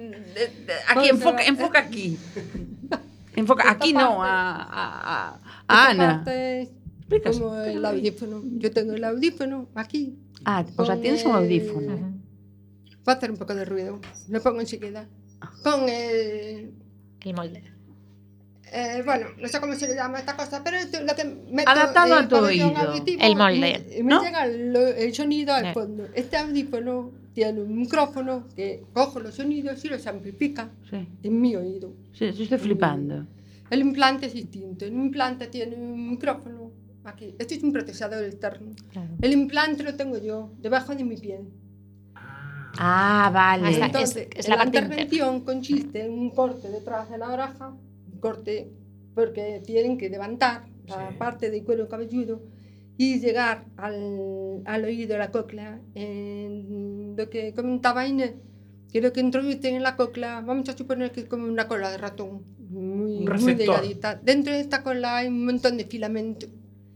mm, aquí, Vamos enfoca, a ver. enfoca aquí. Enfoca, Esta aquí no, parte- a, a, a, a Esta Ana. parte es Explícase. como el audífono. Yo tengo el audífono aquí. Ah, o sea, Con tienes un el- audífono. Ujú. Va a hacer un poco de ruido. Lo pongo enseguida. Con el... El molde. Eh, bueno, no sé cómo se le llama esta cosa, pero esto es lo que meto, Adaptado a tu pabellón oído. auditivo El y molde, Me, y me ¿no? llega el, el sonido al Eh. fondo. Este audífono tiene un micrófono que coge los sonidos y los amplifica Sí, en mi oído. sí, sí, estoy flipando. El implante es distinto. El implante tiene un micrófono aquí. Este es un procesador externo. Claro. El implante lo tengo yo, debajo de mi piel. Ah, vale. Hasta- Entonces, es- es la la parte intervención consiste en un corte detrás de la oreja, un corte porque tienen que levantar la Sí. parte del cuero cabelludo y llegar al, al oído, a la cóclea. En lo que comentaba Inés, que lo que introducen en la cóclea, vamos a suponer que es como una cola de ratón, muy, Un muy receptor. delgadita. Dentro de esta cola hay un montón de filamentos.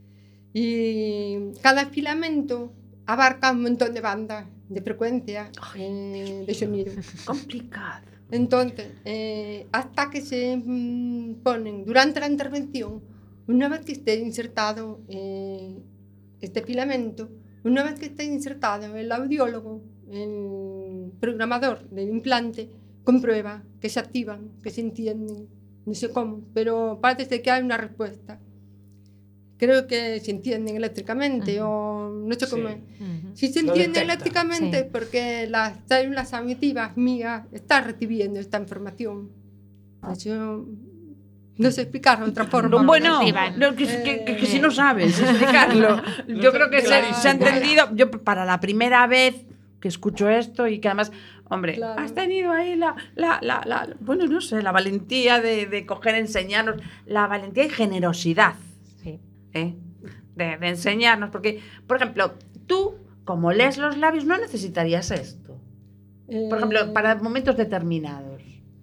Y cada filamento abarca un montón de bandas de frecuencia eh, de sonido. Complicado. Entonces, eh, hasta que se mm, ponen durante la intervención, una vez que esté insertado eh, este filamento, una vez que esté insertado el audiólogo, el programador del implante, comprueba que se activan, que se entienden, no sé cómo, pero parece que hay una respuesta. Creo que se entienden eléctricamente Ujú. o no sé cómo Sí. es. Ujú. Si se Lo entiende detecta. eléctricamente Sí. es porque las células auditivas mías están recibiendo esta información. Yo no sé explicarlo de otra forma. Bueno, reciban. no, que, que- que- que si Eh. no sabes explicarlo. Yo creo que se, Clarísimo. se ha entendido. Yo, para la primera vez que escucho esto y que además, hombre, Claro. has tenido ahí la, la, la, la- bueno, no sé, la valentía de, de coger, enseñarnos, la valentía y generosidad, Sí. ¿eh? de, de enseñarnos. Porque, por ejemplo, tú como lees los labios, no necesitarías esto. Eh, Por ejemplo, para momentos determinados.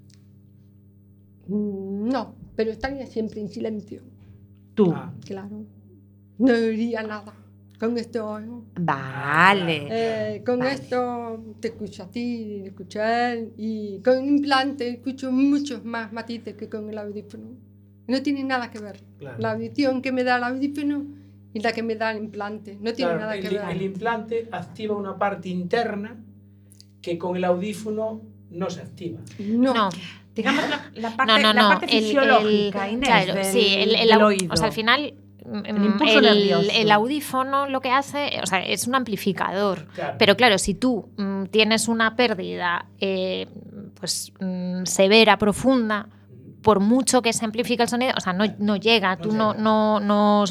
No, pero estaría siempre en silencio. Tú. Ah. Claro. No diría nada. Con esto, ¿no? Vale. Eh, con Vale. esto te escucho a ti, te escucho a él. Y con el implante escucho muchos más matices que con el audífono. No tiene nada que ver. Claro. La audición que me da el audífono y la que me da el implante. No tiene Claro, nada el, que ver. el implante activa una parte interna que con el audífono no se activa. No. No. Digamos la, la parte, No, no, la no. parte el- fisiológica, el- Inés, claro, del, sí, el, el del au- oído. O sea, al final, mm, impulso el, nervioso. el audífono lo que hace, o sea, es un amplificador. Claro. Pero claro, si tú mm, tienes una pérdida eh, pues mm, severa, profunda, por mucho que se amplifique el sonido, o sea, no, no llega, No tú llega. no, no, no,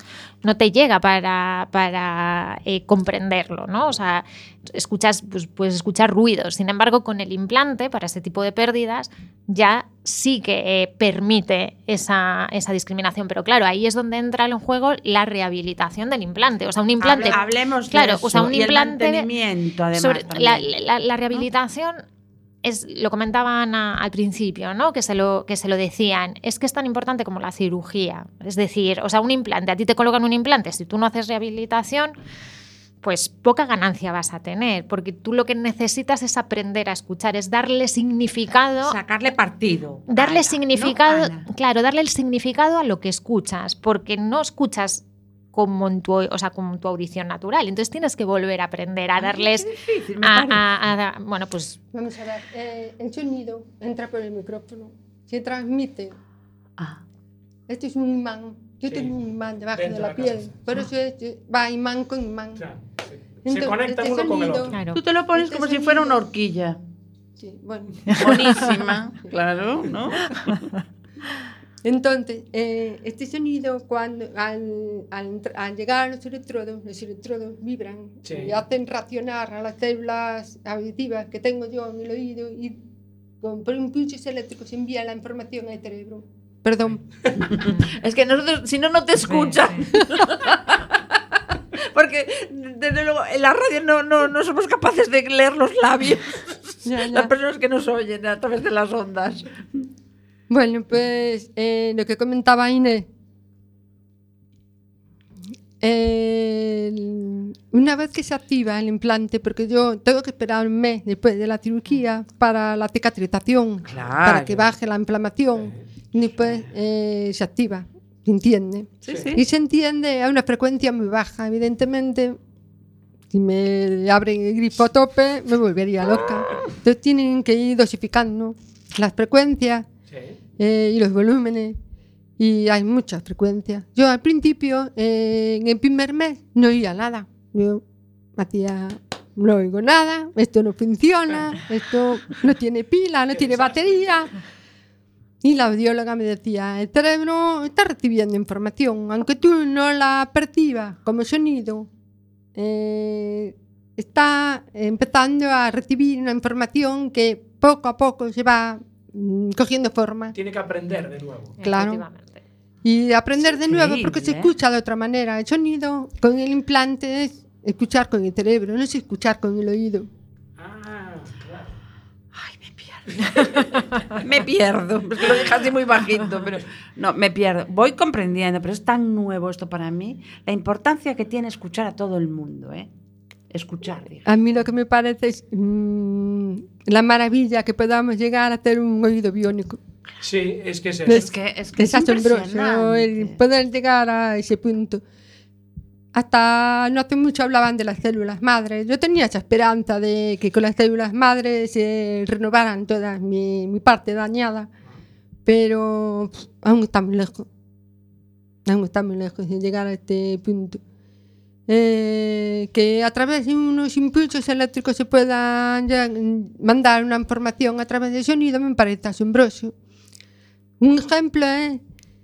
no te llega para, para eh, comprenderlo, ¿no? O sea, escuchas, pues, puedes escuchar ruidos. Sin embargo, con el implante, para ese tipo de pérdidas, ya sí que eh, permite esa, esa discriminación. Pero claro, ahí es donde entra en juego la rehabilitación del implante. O sea, un implante... Hable- hablemos de claro, eso. o sea, un y implante... el mantenimiento, además. sobre- la, también. la- la rehabilitación es, lo comentaba Ana al principio, ¿no? Que se lo, que se lo decían, es que es tan importante como la cirugía. Es decir, o sea, un implante, a ti te colocan un implante, si tú no haces rehabilitación, pues poca ganancia vas a tener, porque tú lo que necesitas es aprender a escuchar, es darle significado, Sacarle partido. darle Ana, significado, ¿no, Ana? claro, darle el significado a lo que escuchas, porque no escuchas como en tu, o sea, como en tu audición natural. Entonces tienes que volver a aprender a Ay, darles qué difícil, me a, parece. a- a- bueno, pues Vamos a ver. Eh, el sonido entra por el micrófono. Se transmite. Ah, Esto es un imán. Yo Sí. tengo un imán debajo Dentro de la de la piel. cabeza. Por eso es- va imán con imán. O sea, se, se Entonces, conectan este uno con el sonido- otro. claro. tú te lo pones Este como si fuera sonido- una horquilla. Sí, bueno. Buenísima, claro, ¿no? Entonces, eh, este sonido, cuando al, al, entr- al llegar a los electrodos, los electrodos vibran Sí. y hacen reaccionar a las células auditivas que tengo yo en el oído y con, por impulsos eléctricos envía la información al cerebro. Perdón. Es que nosotros, si no, no te escuchan. Sí, sí. Porque, desde luego, en la radio no, no, no somos capaces de leer los labios. Ya, ya. Las personas que nos oyen a través de las ondas. Bueno, pues eh, lo que comentaba Inés. El- una vez que se activa el implante, porque yo tengo que esperar un mes después de la cirugía para la cicatrización, Claro. para que baje la inflamación, y después eh, se activa, se entiende. Sí, sí. Y se entiende a una frecuencia muy baja, evidentemente. Si me abren el grifo a tope, me volvería loca. Entonces tienen que ir dosificando las frecuencias Sí. eh, y los volúmenes. Y hay muchas frecuencias. Yo al principio, eh, en el primer mes, no oía nada. Yo hacía, no oigo nada, esto no funciona, esto no tiene pila, no Qué tiene desastre. batería. Y la audióloga me decía, el cerebro está recibiendo información, aunque tú no la percibas como sonido, eh, está empezando a recibir una información que poco a poco se va mm, cogiendo forma. Tiene que aprender de nuevo. Claro. Efectivamente. Y aprender Es de nuevo porque se increíble, ¿eh? escucha de otra manera. El sonido con el implante es escuchar con el cerebro, no es escuchar con el oído. Ah, claro. Ay, me pierdo. me pierdo. Es que lo dejaste muy bajito, pero no, me pierdo. Voy comprendiendo, pero es tan nuevo esto para mí, la importancia que tiene escuchar a todo el mundo, ¿eh? Escuchar, digo. A mí lo que me parece es mm, la maravilla que podamos llegar a tener un oído biónico. Sí, es que es Es eso. Es que es, que Es es asombroso impresionante. el poder llegar a ese punto. Hasta no hace mucho hablaban de las células madres. Yo tenía esa esperanza de que con las células madres se renovaran todas mi, mi parte dañada, pero pff, aún está muy lejos. Aún está muy lejos de llegar a este punto. Eh, que a través de unos impulsos eléctricos se pueda ya mandar una información a través del sonido me parece asombroso. Un ejemplo es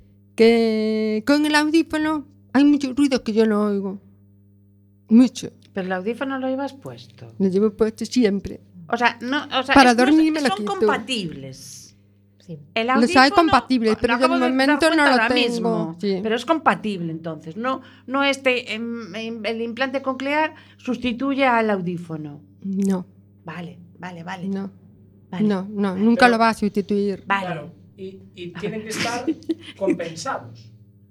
que con el audífono hay muchos ruidos que yo no oigo. Mucho. Pero el audífono lo llevas puesto. Lo llevo puesto siempre. O sea, no, o sea, Para es- no es- dormir me lo son quito. compatibles. Sí. El Los hay audífono, compatibles, pero acabo de dar momento cuenta no lo ahora tengo. mismo, Sí. pero es compatible entonces. No, no este, em, em, el implante coclear sustituye al audífono. No, Vale, vale, vale. no, Vale. no, no, nunca Pero- lo va a sustituir. Vale. Claro, y, y tienen que estar compensados.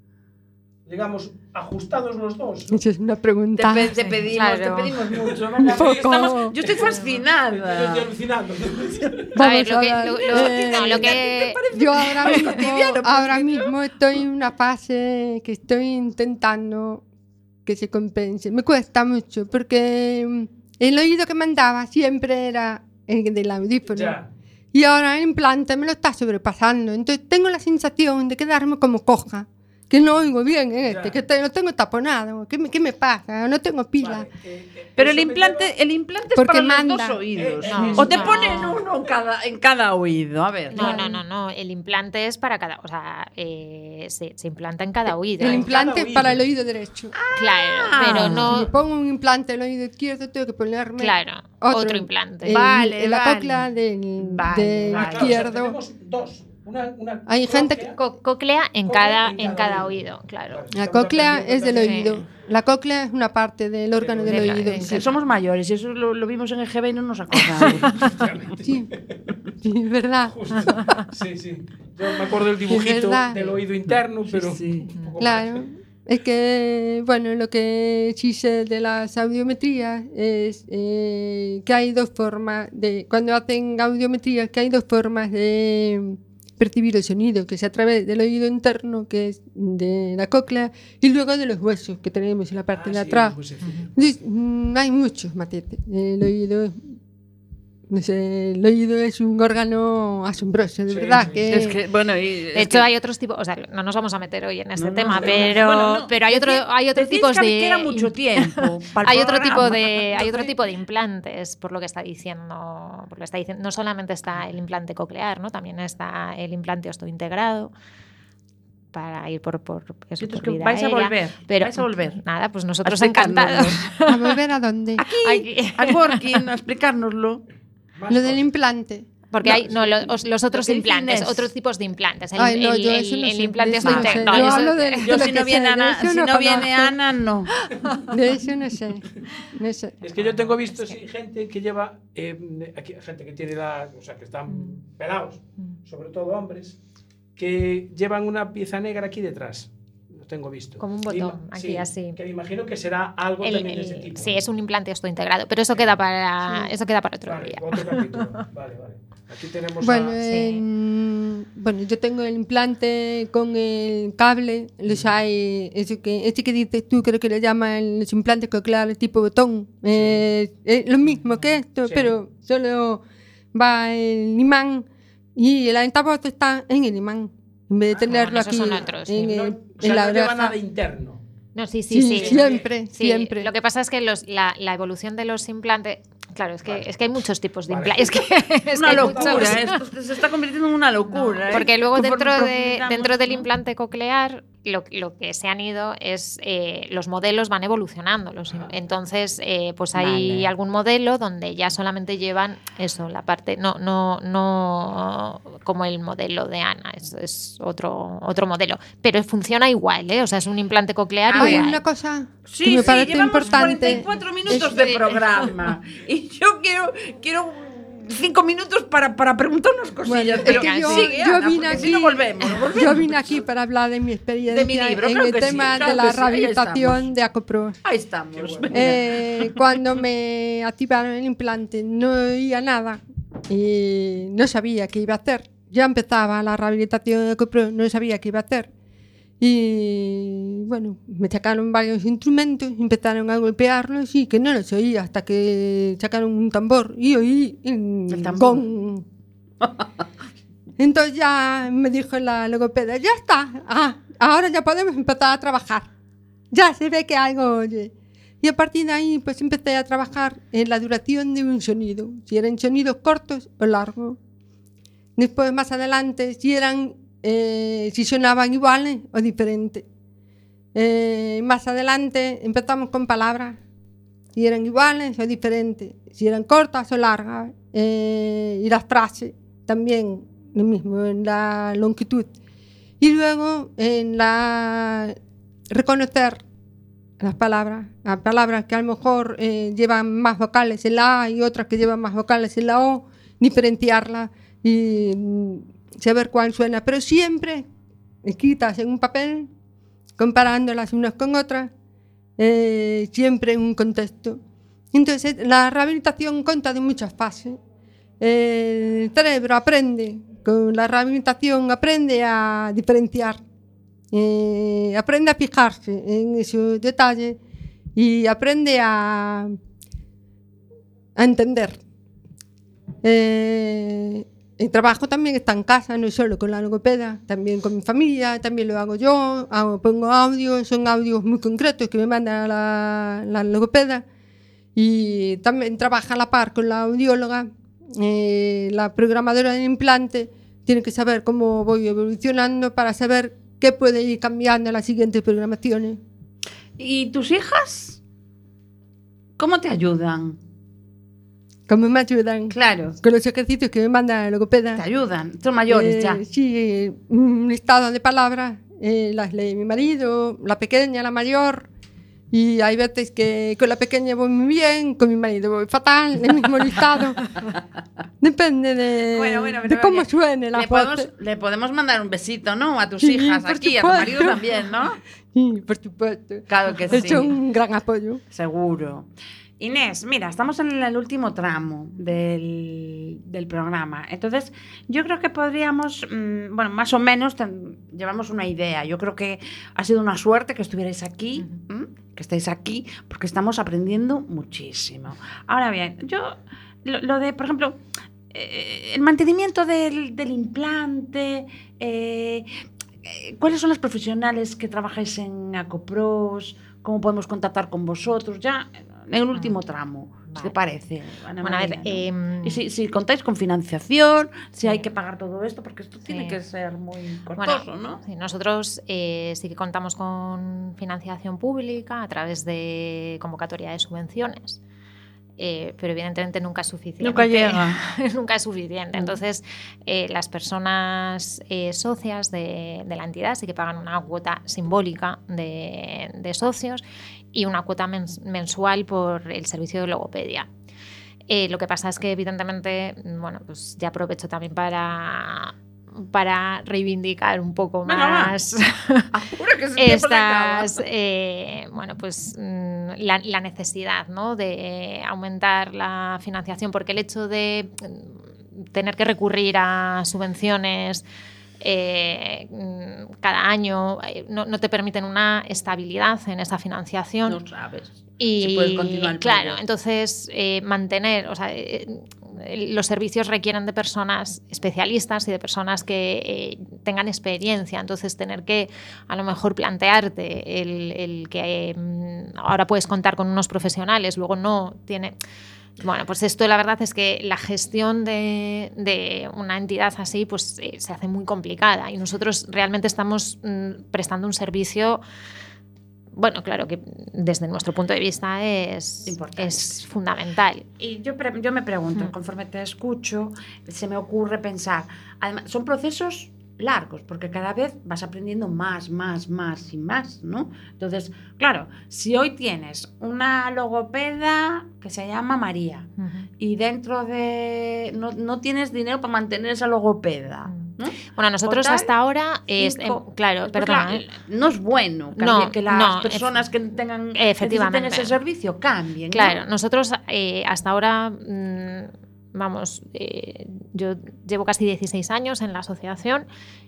Digamos, ajustados los dos. ¿no? Esa es una Te, pregunta. pe- te pedimos, Claro. te pedimos mucho. ¿verdad? poco. Estamos- yo estoy Yo fascinada. estoy alucinando. A ver, Vamos lo a que, ver, lo, lo- eh, no, lo que Yo ahora mismo, cotidiano, pues, ahora que mismo estoy en una fase que estoy intentando que se compense. Me cuesta mucho porque mm, el oído que mandaba siempre era el del audífono. Ya. Y ahora el implante me lo está sobrepasando. Entonces tengo la sensación de quedarme como coja. Que no oigo bien en este, Ya. que te- lo tengo taponado. ¿Qué me, qué me pasa? No tengo pila. Vale, eh, eh, Pero el eso me implante, lleva- el implante es Porque para los manda. dos oídos. Eh, eh, o te no. ponen uno en cada, en cada oído. A ver. no, no, no, no, el implante es para cada, o sea, eh, se, se implanta en cada oído. El en implante cada es para el oído. oído derecho. Claro, pero Si me no, pongo un implante en el oído izquierdo, tengo que ponerme claro, otro, implante. en, Vale, en la vale. cóclea del, Vale, del Ah, claro, o sea, izquierdo. tenemos dos. Una, una Hay gente cóclea. Co- cóclea en Cóclea cada, en en cada cada oído. oído, claro. La Estamos cóclea aprendiendo es del también. oído. La cóclea es una parte del órgano del de la- oído. de- Sí. Somos mayores y eso lo, lo vimos en el G B y no nos acordamos. Sí, sí, es verdad. Justo. Sí, sí. Yo me acuerdo del dibujito verdad. del oído interno, pero. sí. un poco Claro. más. Es que, bueno, lo que sí sé de las audiometrías es eh, que hay dos formas de. Cuando hacen audiometrías, que hay dos formas de percibir el sonido, que es a través del oído interno, que es de la cóclea, y luego de los huesos que tenemos en la parte Ah, de sí, atrás. pues, sí. Entonces, mm, hay muchos matetes. El oído es, no sé, el oído es un órgano asombroso, de Sí, verdad. sí. Que, Es que, bueno, y, De hecho, hay otros tipos, o sea, no nos vamos a meter hoy en este No, no, tema, no, pero, bueno, no. pero hay otro, Decís- hay otros decís tipos que de. queda mucho tiempo para el Hay otro tipo programa. de, hay otro tipo de implantes, por lo que está diciendo, por lo que está diciendo. No solamente está el implante coclear, ¿no? También está el implante osteointegrado para ir por, por, eso, Entonces, por que vida vais a aérea. volver, Pero, vais a volver. Nada, pues nosotros A explicárnoslo. encantados. ¿A volver a dónde? Aquí. Al working, a explicárnoslo. Más Lo del cosas. implante. Porque No, hay no, los, los otros que dice implantes, Inés. otros tipos de implantes. El, Ay, no, el- yo el- eso no el sé, implante de eso no sé. osteointegrado. Yo No, eso- hablo de- Yo lo si que no viene sé, de Ana, eso si no no viene conozco. Ana, no. De eso no sé. No sé. Es que yo tengo visto sí, gente que lleva, eh, aquí, gente que tiene la, o sea, que están pelados, sobre todo hombres, que llevan una pieza negra aquí detrás. Lo tengo visto. Como un Y botón, ma- aquí sí, así. Que me imagino que será algo el- también de ese el- tipo. sí, es un implante osteointegrado, pero eso queda para, eso queda para otro Vale, día. otro capítulo. Vale, vale. Aquí tenemos Bueno, a... sí. en- bueno, yo tengo el implante con el cable. Los hay, eso que, este que dices tú, creo que le llaman los implantes cocleares tipo botón. Eh, es lo mismo que esto, Sí. pero solo va el imán y el altavoz está en el imán. En vez de Ah, tenerlo bueno, esos aquí son otros, sí. en, no, el- o sea, en la no lleva oreja. nada interno. No, sí, sí, Sí, sí. siempre, Sí, siempre. Lo que pasa es que los, la, la evolución de los implantes. Claro, es que, Vale. es que hay muchos tipos de Vale. implantes. Es que, es Es una que hay locura, muchos. ¿eh? Esto se está convirtiendo en una locura. ¿eh? Porque luego Conforme dentro, de, profundizamos, dentro del ¿no? implante coclear lo, lo que se han ido es eh, los modelos van evolucionando. Los, im- entonces, eh, pues hay Vale. algún modelo donde ya solamente llevan eso, la parte, no, no, no como el modelo de Ana, es, es otro, otro modelo. Pero funciona igual, ¿eh? O sea, es un implante coclear Hay igual. una cosa Sí, que me sí, parece llevamos importante. cuarenta y cuatro minutos Es- de programa. Y yo quiero, quiero cinco minutos para, para preguntar unas Bueno, cosillas. es pero que yo, sigue, yo Ana, vine porque aquí, si no volvemos, volvemos. yo vine aquí para hablar de mi experiencia De mi libro, en claro el que sí, tema claro de la que sí, ahí rehabilitación estamos. de Acopro. Ahí estamos. venga. Eh, cuando me activaron el implante no oía nada y no sabía qué iba a hacer. Ya empezaba la rehabilitación de Acopro, no sabía qué iba a hacer. Y bueno, me sacaron varios instrumentos, empezaron a golpearlos y que no los oía hasta que sacaron un tambor y oí el, El tambor. gong. Entonces ya me dijo la logopeda, ya está, ah, ahora ya podemos empezar a trabajar. Ya se ve que algo oye. Y a partir de ahí pues empecé a trabajar en la duración de un sonido, si eran sonidos cortos o largos. Después más adelante si eran eh, si sonaban iguales o diferentes. Eh, más adelante empezamos con palabras, si eran iguales o diferentes, si eran cortas o largas, eh, y las frases también lo mismo en la longitud. Y luego en la reconocer las palabras, las palabras que a lo mejor eh, llevan más vocales en la A y otras que llevan más vocales en la O, diferenciarlas y mm, saber cuál suena, pero siempre escritas en un papel, comparándolas unas con otras, eh, siempre en un contexto. Entonces, la rehabilitación cuenta de muchas fases. El cerebro aprende, con la rehabilitación aprende a diferenciar, eh, aprende a fijarse en esos detalles y aprende a, a entender. Eh, el trabajo también está en casa, no solo con la logopeda, también con mi familia, también lo hago yo, hago, pongo audios, son audios muy concretos que me manda la, la logopeda, y también trabaja a la par con la audióloga. Eh, la programadora del implante tiene que saber cómo voy evolucionando para saber qué puede ir cambiando en las siguientes programaciones. ¿Y tus hijas? ¿Cómo te ayudan? ¿Cómo me ayudan? Claro. Con los ejercicios que me manda la logopeda. Te ayudan, son mayores Eh, ya. Sí, un listado de palabras, eh, las lee mi marido, la pequeña, la mayor, y hay veces que con la pequeña voy muy bien, con mi marido voy fatal, el mismo listado. Depende de, Bueno, bueno, pero de cómo oye, suene la le voz. podemos, le podemos mandar un besito, ¿no? A tus Sí, hijas por aquí, a tu supuesto. marido también, ¿no? Sí, por supuesto. Claro que Es sí. un gran apoyo. Seguro. Inés, mira, estamos en el último tramo del, del programa. Entonces, yo creo que podríamos, mmm, bueno, más o menos ten, llevamos una idea. Yo creo que ha sido una suerte que estuvierais aquí, uh-huh. ¿m? que estéis aquí, porque estamos aprendiendo muchísimo. Ahora bien, yo, lo, lo de, por ejemplo, eh, el mantenimiento del, del implante, eh, eh, ¿cuáles son los profesionales que trabajáis en Acopros? ¿Cómo podemos contactar con vosotros? Ya en el último tramo, vale. ¿Qué te parece, Ana bueno, María, a ver, ¿no? eh, Y si, si contáis con financiación, si sí. hay que pagar todo esto, porque esto sí. tiene que ser muy costoso, bueno, ¿no? Sí, nosotros eh, sí que contamos con financiación pública a través de convocatoria de subvenciones. Eh, pero evidentemente nunca es suficiente. Nunca llega. Nunca es suficiente. Entonces, eh, las personas eh, socias de, de la entidad sí que pagan una cuota simbólica de, de socios y una cuota mens- mensual por el servicio de logopedia. Eh, lo que pasa es que, evidentemente, bueno, pues ya aprovecho también para... para reivindicar un poco Venga, más estas, eh, bueno, pues la, la necesidad, ¿no? de aumentar la financiación, porque el hecho de tener que recurrir a subvenciones eh, cada año eh, no, no te permiten una estabilidad en esa financiación. No sabes. Y si puedes continuar claro, entonces eh, mantener, o sea, eh, los servicios requieren de personas especialistas y de personas que eh, tengan experiencia. Entonces, tener que a lo mejor plantearte el, el que eh, ahora puedes contar con unos profesionales, luego no tiene. Bueno, pues esto la verdad es que la gestión de, de una entidad así pues eh, se hace muy complicada y nosotros realmente estamos mm, prestando un servicio. Bueno, claro que desde nuestro punto de vista es, es fundamental. Y yo, pre- yo me pregunto, mm. conforme te escucho, se me ocurre pensar, además, son procesos largos, porque cada vez vas aprendiendo más, más, más y más, ¿no? Entonces, claro, si hoy tienes una logopeda que se llama María uh-huh. y dentro de... No, no tienes dinero para mantener esa logopeda, ¿no? Bueno, nosotros tal, hasta ahora, es, cinco, eh, claro, pues perdona, la, ¿eh? no es bueno que, no, que las no, personas que tengan efectivamente. ese servicio cambien. Claro, ¿no? nosotros eh, hasta ahora, mmm, vamos, eh, yo llevo casi dieciséis años en la asociación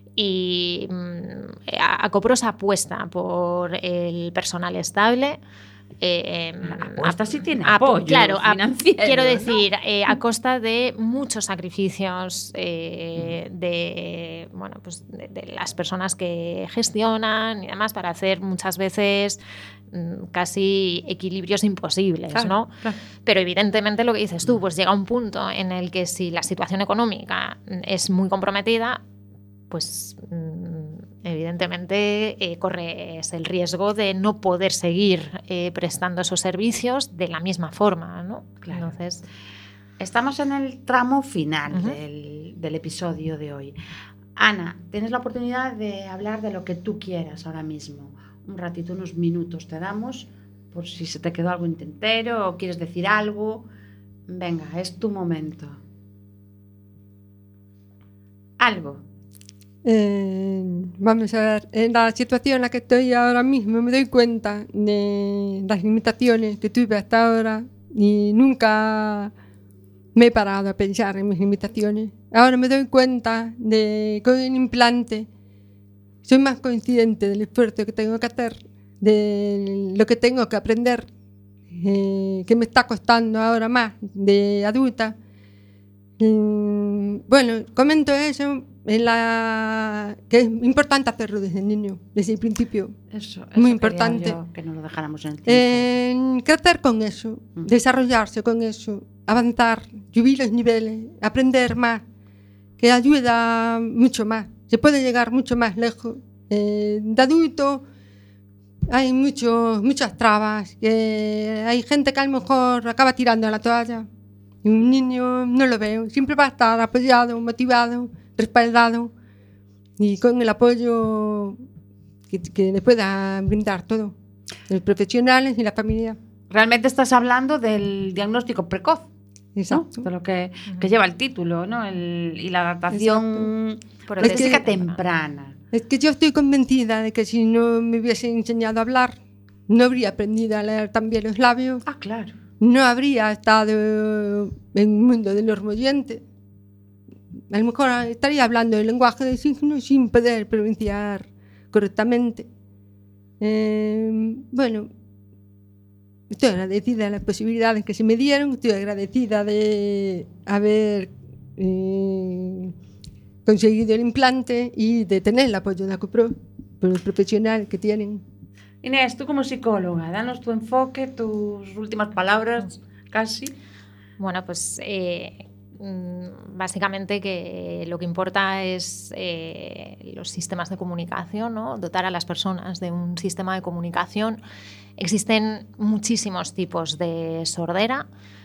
y mmm, Acopros apuesta por el personal estable. Eh, Apuesta sí tiene a, apoyo claro, financiero, a, quiero ¿no? decir, eh, a costa de muchos sacrificios eh, de, bueno, pues de, de las personas que gestionan y demás para hacer muchas veces mm, casi equilibrios imposibles, claro, ¿no? Claro. Pero evidentemente lo que dices tú, pues llega un punto en el que si la situación económica es muy comprometida, pues evidentemente eh, corres el riesgo de no poder seguir eh, prestando esos servicios de la misma forma, ¿no? Claro. Entonces, Estamos en el tramo final Ujú. del, del episodio de hoy. Ana, tienes la oportunidad de hablar de lo que tú quieras ahora mismo. Un ratito, unos minutos te damos, por si se te quedó algo en tintero o quieres decir algo. Venga, es tu momento. Algo. Eh, vamos a ver, en la situación en la que estoy ahora mismo me doy cuenta de las limitaciones que tuve hasta ahora y nunca me he parado a pensar en mis limitaciones. Ahora me doy cuenta de que con el implante soy más consciente del esfuerzo que tengo que hacer, de lo que tengo que aprender, eh, que me está costando ahora más de adulta. Mm, bueno, comento eso en la que es importante hacerlo desde niño, desde el principio. Eso, Muy eso importante. quería yo, que no lo dejáramos en el tiempo. En crecer con eso, Mm. desarrollarse con eso, avanzar, subir los niveles, aprender más, que ayuda mucho más. Se puede llegar mucho más lejos. Eh, de adulto hay muchos, muchas trabas, que hay gente que a lo mejor acaba tirando a la toalla. Y un niño no lo veo, siempre va a estar apoyado, motivado, respaldado y con el apoyo que, que le pueda brindar todo, los profesionales y la familia. Realmente estás hablando del diagnóstico precoz, ¿no? Exacto. De lo que, que lleva el título, ¿no? El- y la adaptación Prótesis prótesica temprana. temprana. Es que yo estoy convencida de que si no me hubiesen enseñado a hablar, no habría aprendido a leer también los labios, Ah, claro. no habría estado en un mundo de normoyente. A lo mejor estaría hablando el lenguaje de signos sin poder pronunciar correctamente. Eh, bueno, estoy agradecida de las posibilidades que se me dieron, estoy agradecida de haber eh, conseguido el implante y de tener el apoyo de ACOPRO por el profesional que tienen. Inés, tú como psicóloga, danos tu enfoque, tus últimas palabras, casi. Bueno, pues eh, mm, básicamente que lo que importa es eh, los sistemas de comunicación, ¿no? Dotar a las personas de un sistema de comunicación. Existen muchísimos tipos de sordera.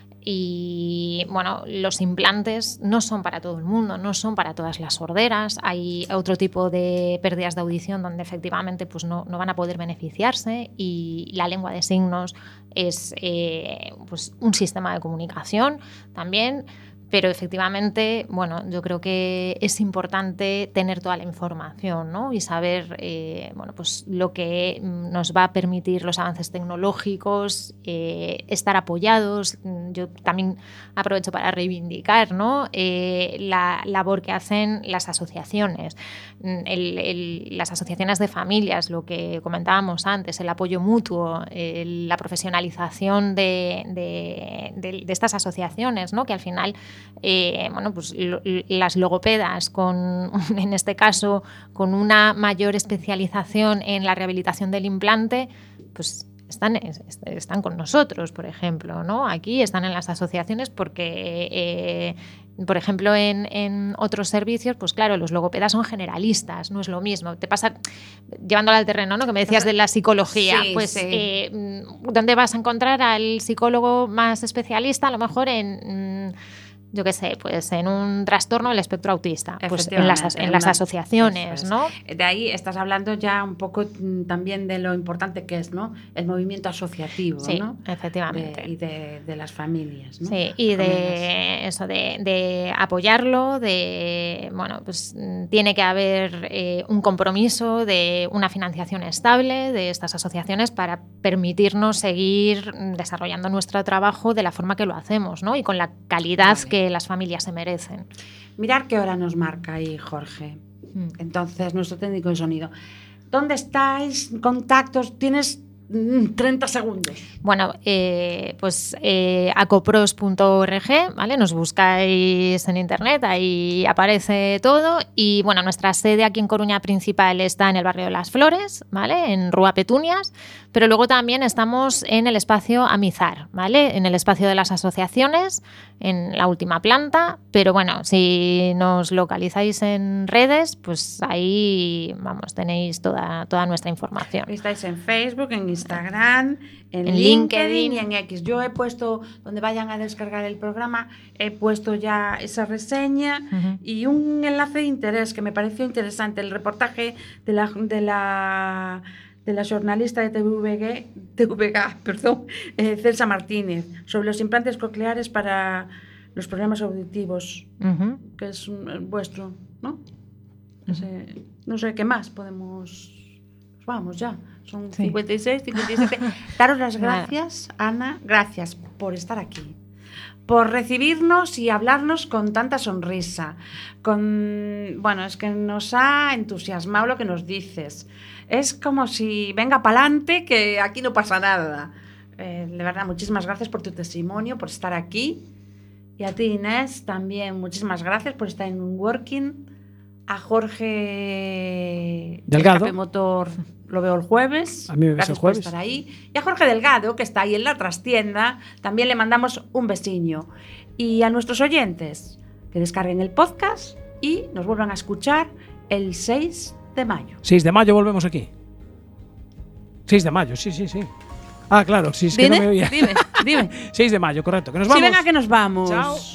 Y bueno, los implantes no son para todo el mundo, no son para todas las sorderas. Hay otro tipo de pérdidas de audición donde efectivamente pues no, no van a poder beneficiarse, y la lengua de signos es eh, pues un sistema de comunicación también. Pero efectivamente, bueno, yo creo que es importante tener toda la información, ¿no? Y saber eh, bueno, pues lo que nos va a permitir los avances tecnológicos, eh, estar apoyados. Yo también aprovecho para reivindicar, ¿no? eh, la labor que hacen las asociaciones, el, el, las asociaciones de familias, lo que comentábamos antes, el apoyo mutuo, el, la profesionalización de, de, de, de estas asociaciones, ¿no? Que al final Eh, bueno, pues lo, las logopedas, con, en este caso, con una mayor especialización en la rehabilitación del implante, pues están, están con nosotros, por ejemplo, ¿no? Aquí están en las asociaciones porque, eh, por ejemplo, en, en otros servicios, pues claro, los logopedas son generalistas, no es lo mismo. Te pasa, llevándolo al terreno, ¿no? Que me decías de la psicología, Sí, pues sí. eh, ¿dónde vas a encontrar al psicólogo más especialista? A lo mejor en... yo qué sé, pues en un trastorno del espectro autista, pues en las, en las una, asociaciones, es. ¿no? De ahí estás hablando ya un poco también de lo importante que es, ¿no? El movimiento asociativo, Sí, ¿no? efectivamente. De, y de, de las familias, ¿no? Sí, y de eso, de, de apoyarlo, de, bueno, pues tiene que haber eh, un compromiso de una financiación estable de estas asociaciones para permitirnos seguir desarrollando nuestro trabajo de la forma que lo hacemos, ¿no? Y con la calidad vale. que las familias se merecen. Mirar qué hora nos marca ahí, Jorge. Mm. Entonces, nuestro técnico de sonido. ¿Dónde estáis? ¿Contactos? ¿Tienes treinta segundos? Bueno, eh, pues eh, acopros punto org, ¿vale? Nos buscáis en internet, ahí aparece todo. Y bueno, nuestra sede aquí en Coruña principal está en el barrio de Las Flores, ¿vale? En Rúa Petunias, pero luego también estamos en el espacio Amizar, ¿vale? En el espacio de las asociaciones, en la última planta. Pero bueno, si nos localizáis en redes, pues ahí, vamos, tenéis toda, toda nuestra información. Estáis en Facebook, en Instagram, en, En LinkedIn LinkedIn. y en X. Yo he puesto, donde vayan a descargar el programa, he puesto ya esa reseña Ujú. y un enlace de interés que me pareció interesante, el reportaje de la de la de la jornalista de T V G, T V G, perdón, eh, Celsa Martínez, sobre los implantes cocleares para los problemas auditivos, Ujú. que es un- el vuestro, ¿no? No sé, no sé qué más podemos. Pues vamos ya, son Sí. cincuenta y seis, cincuenta y siete. Daros las Nada. gracias, Ana, gracias por estar aquí, por recibirnos y hablarnos con tanta sonrisa, con, bueno, es que nos ha entusiasmado lo que nos dices. Es como si venga pa'lante, que aquí no pasa nada. Eh, de verdad, muchísimas gracias por tu testimonio, por estar aquí. Y a ti, Inés, también muchísimas gracias por estar en Working. A Jorge Delgado. Escape Motor lo veo el jueves. A mí me ves gracias el jueves. por estar ahí. Y a Jorge Delgado, que está ahí en la trastienda, también le mandamos un besiño. Y a nuestros oyentes, que descarguen el podcast y nos vuelvan a escuchar el seis de mayo. seis de mayo volvemos aquí. seis de mayo, sí, sí, sí. Ah, claro, sí, es que Dime, no me oía. dime, dime. seis de mayo, correcto. Que nos Sí, vamos. venga que nos vamos. Chao.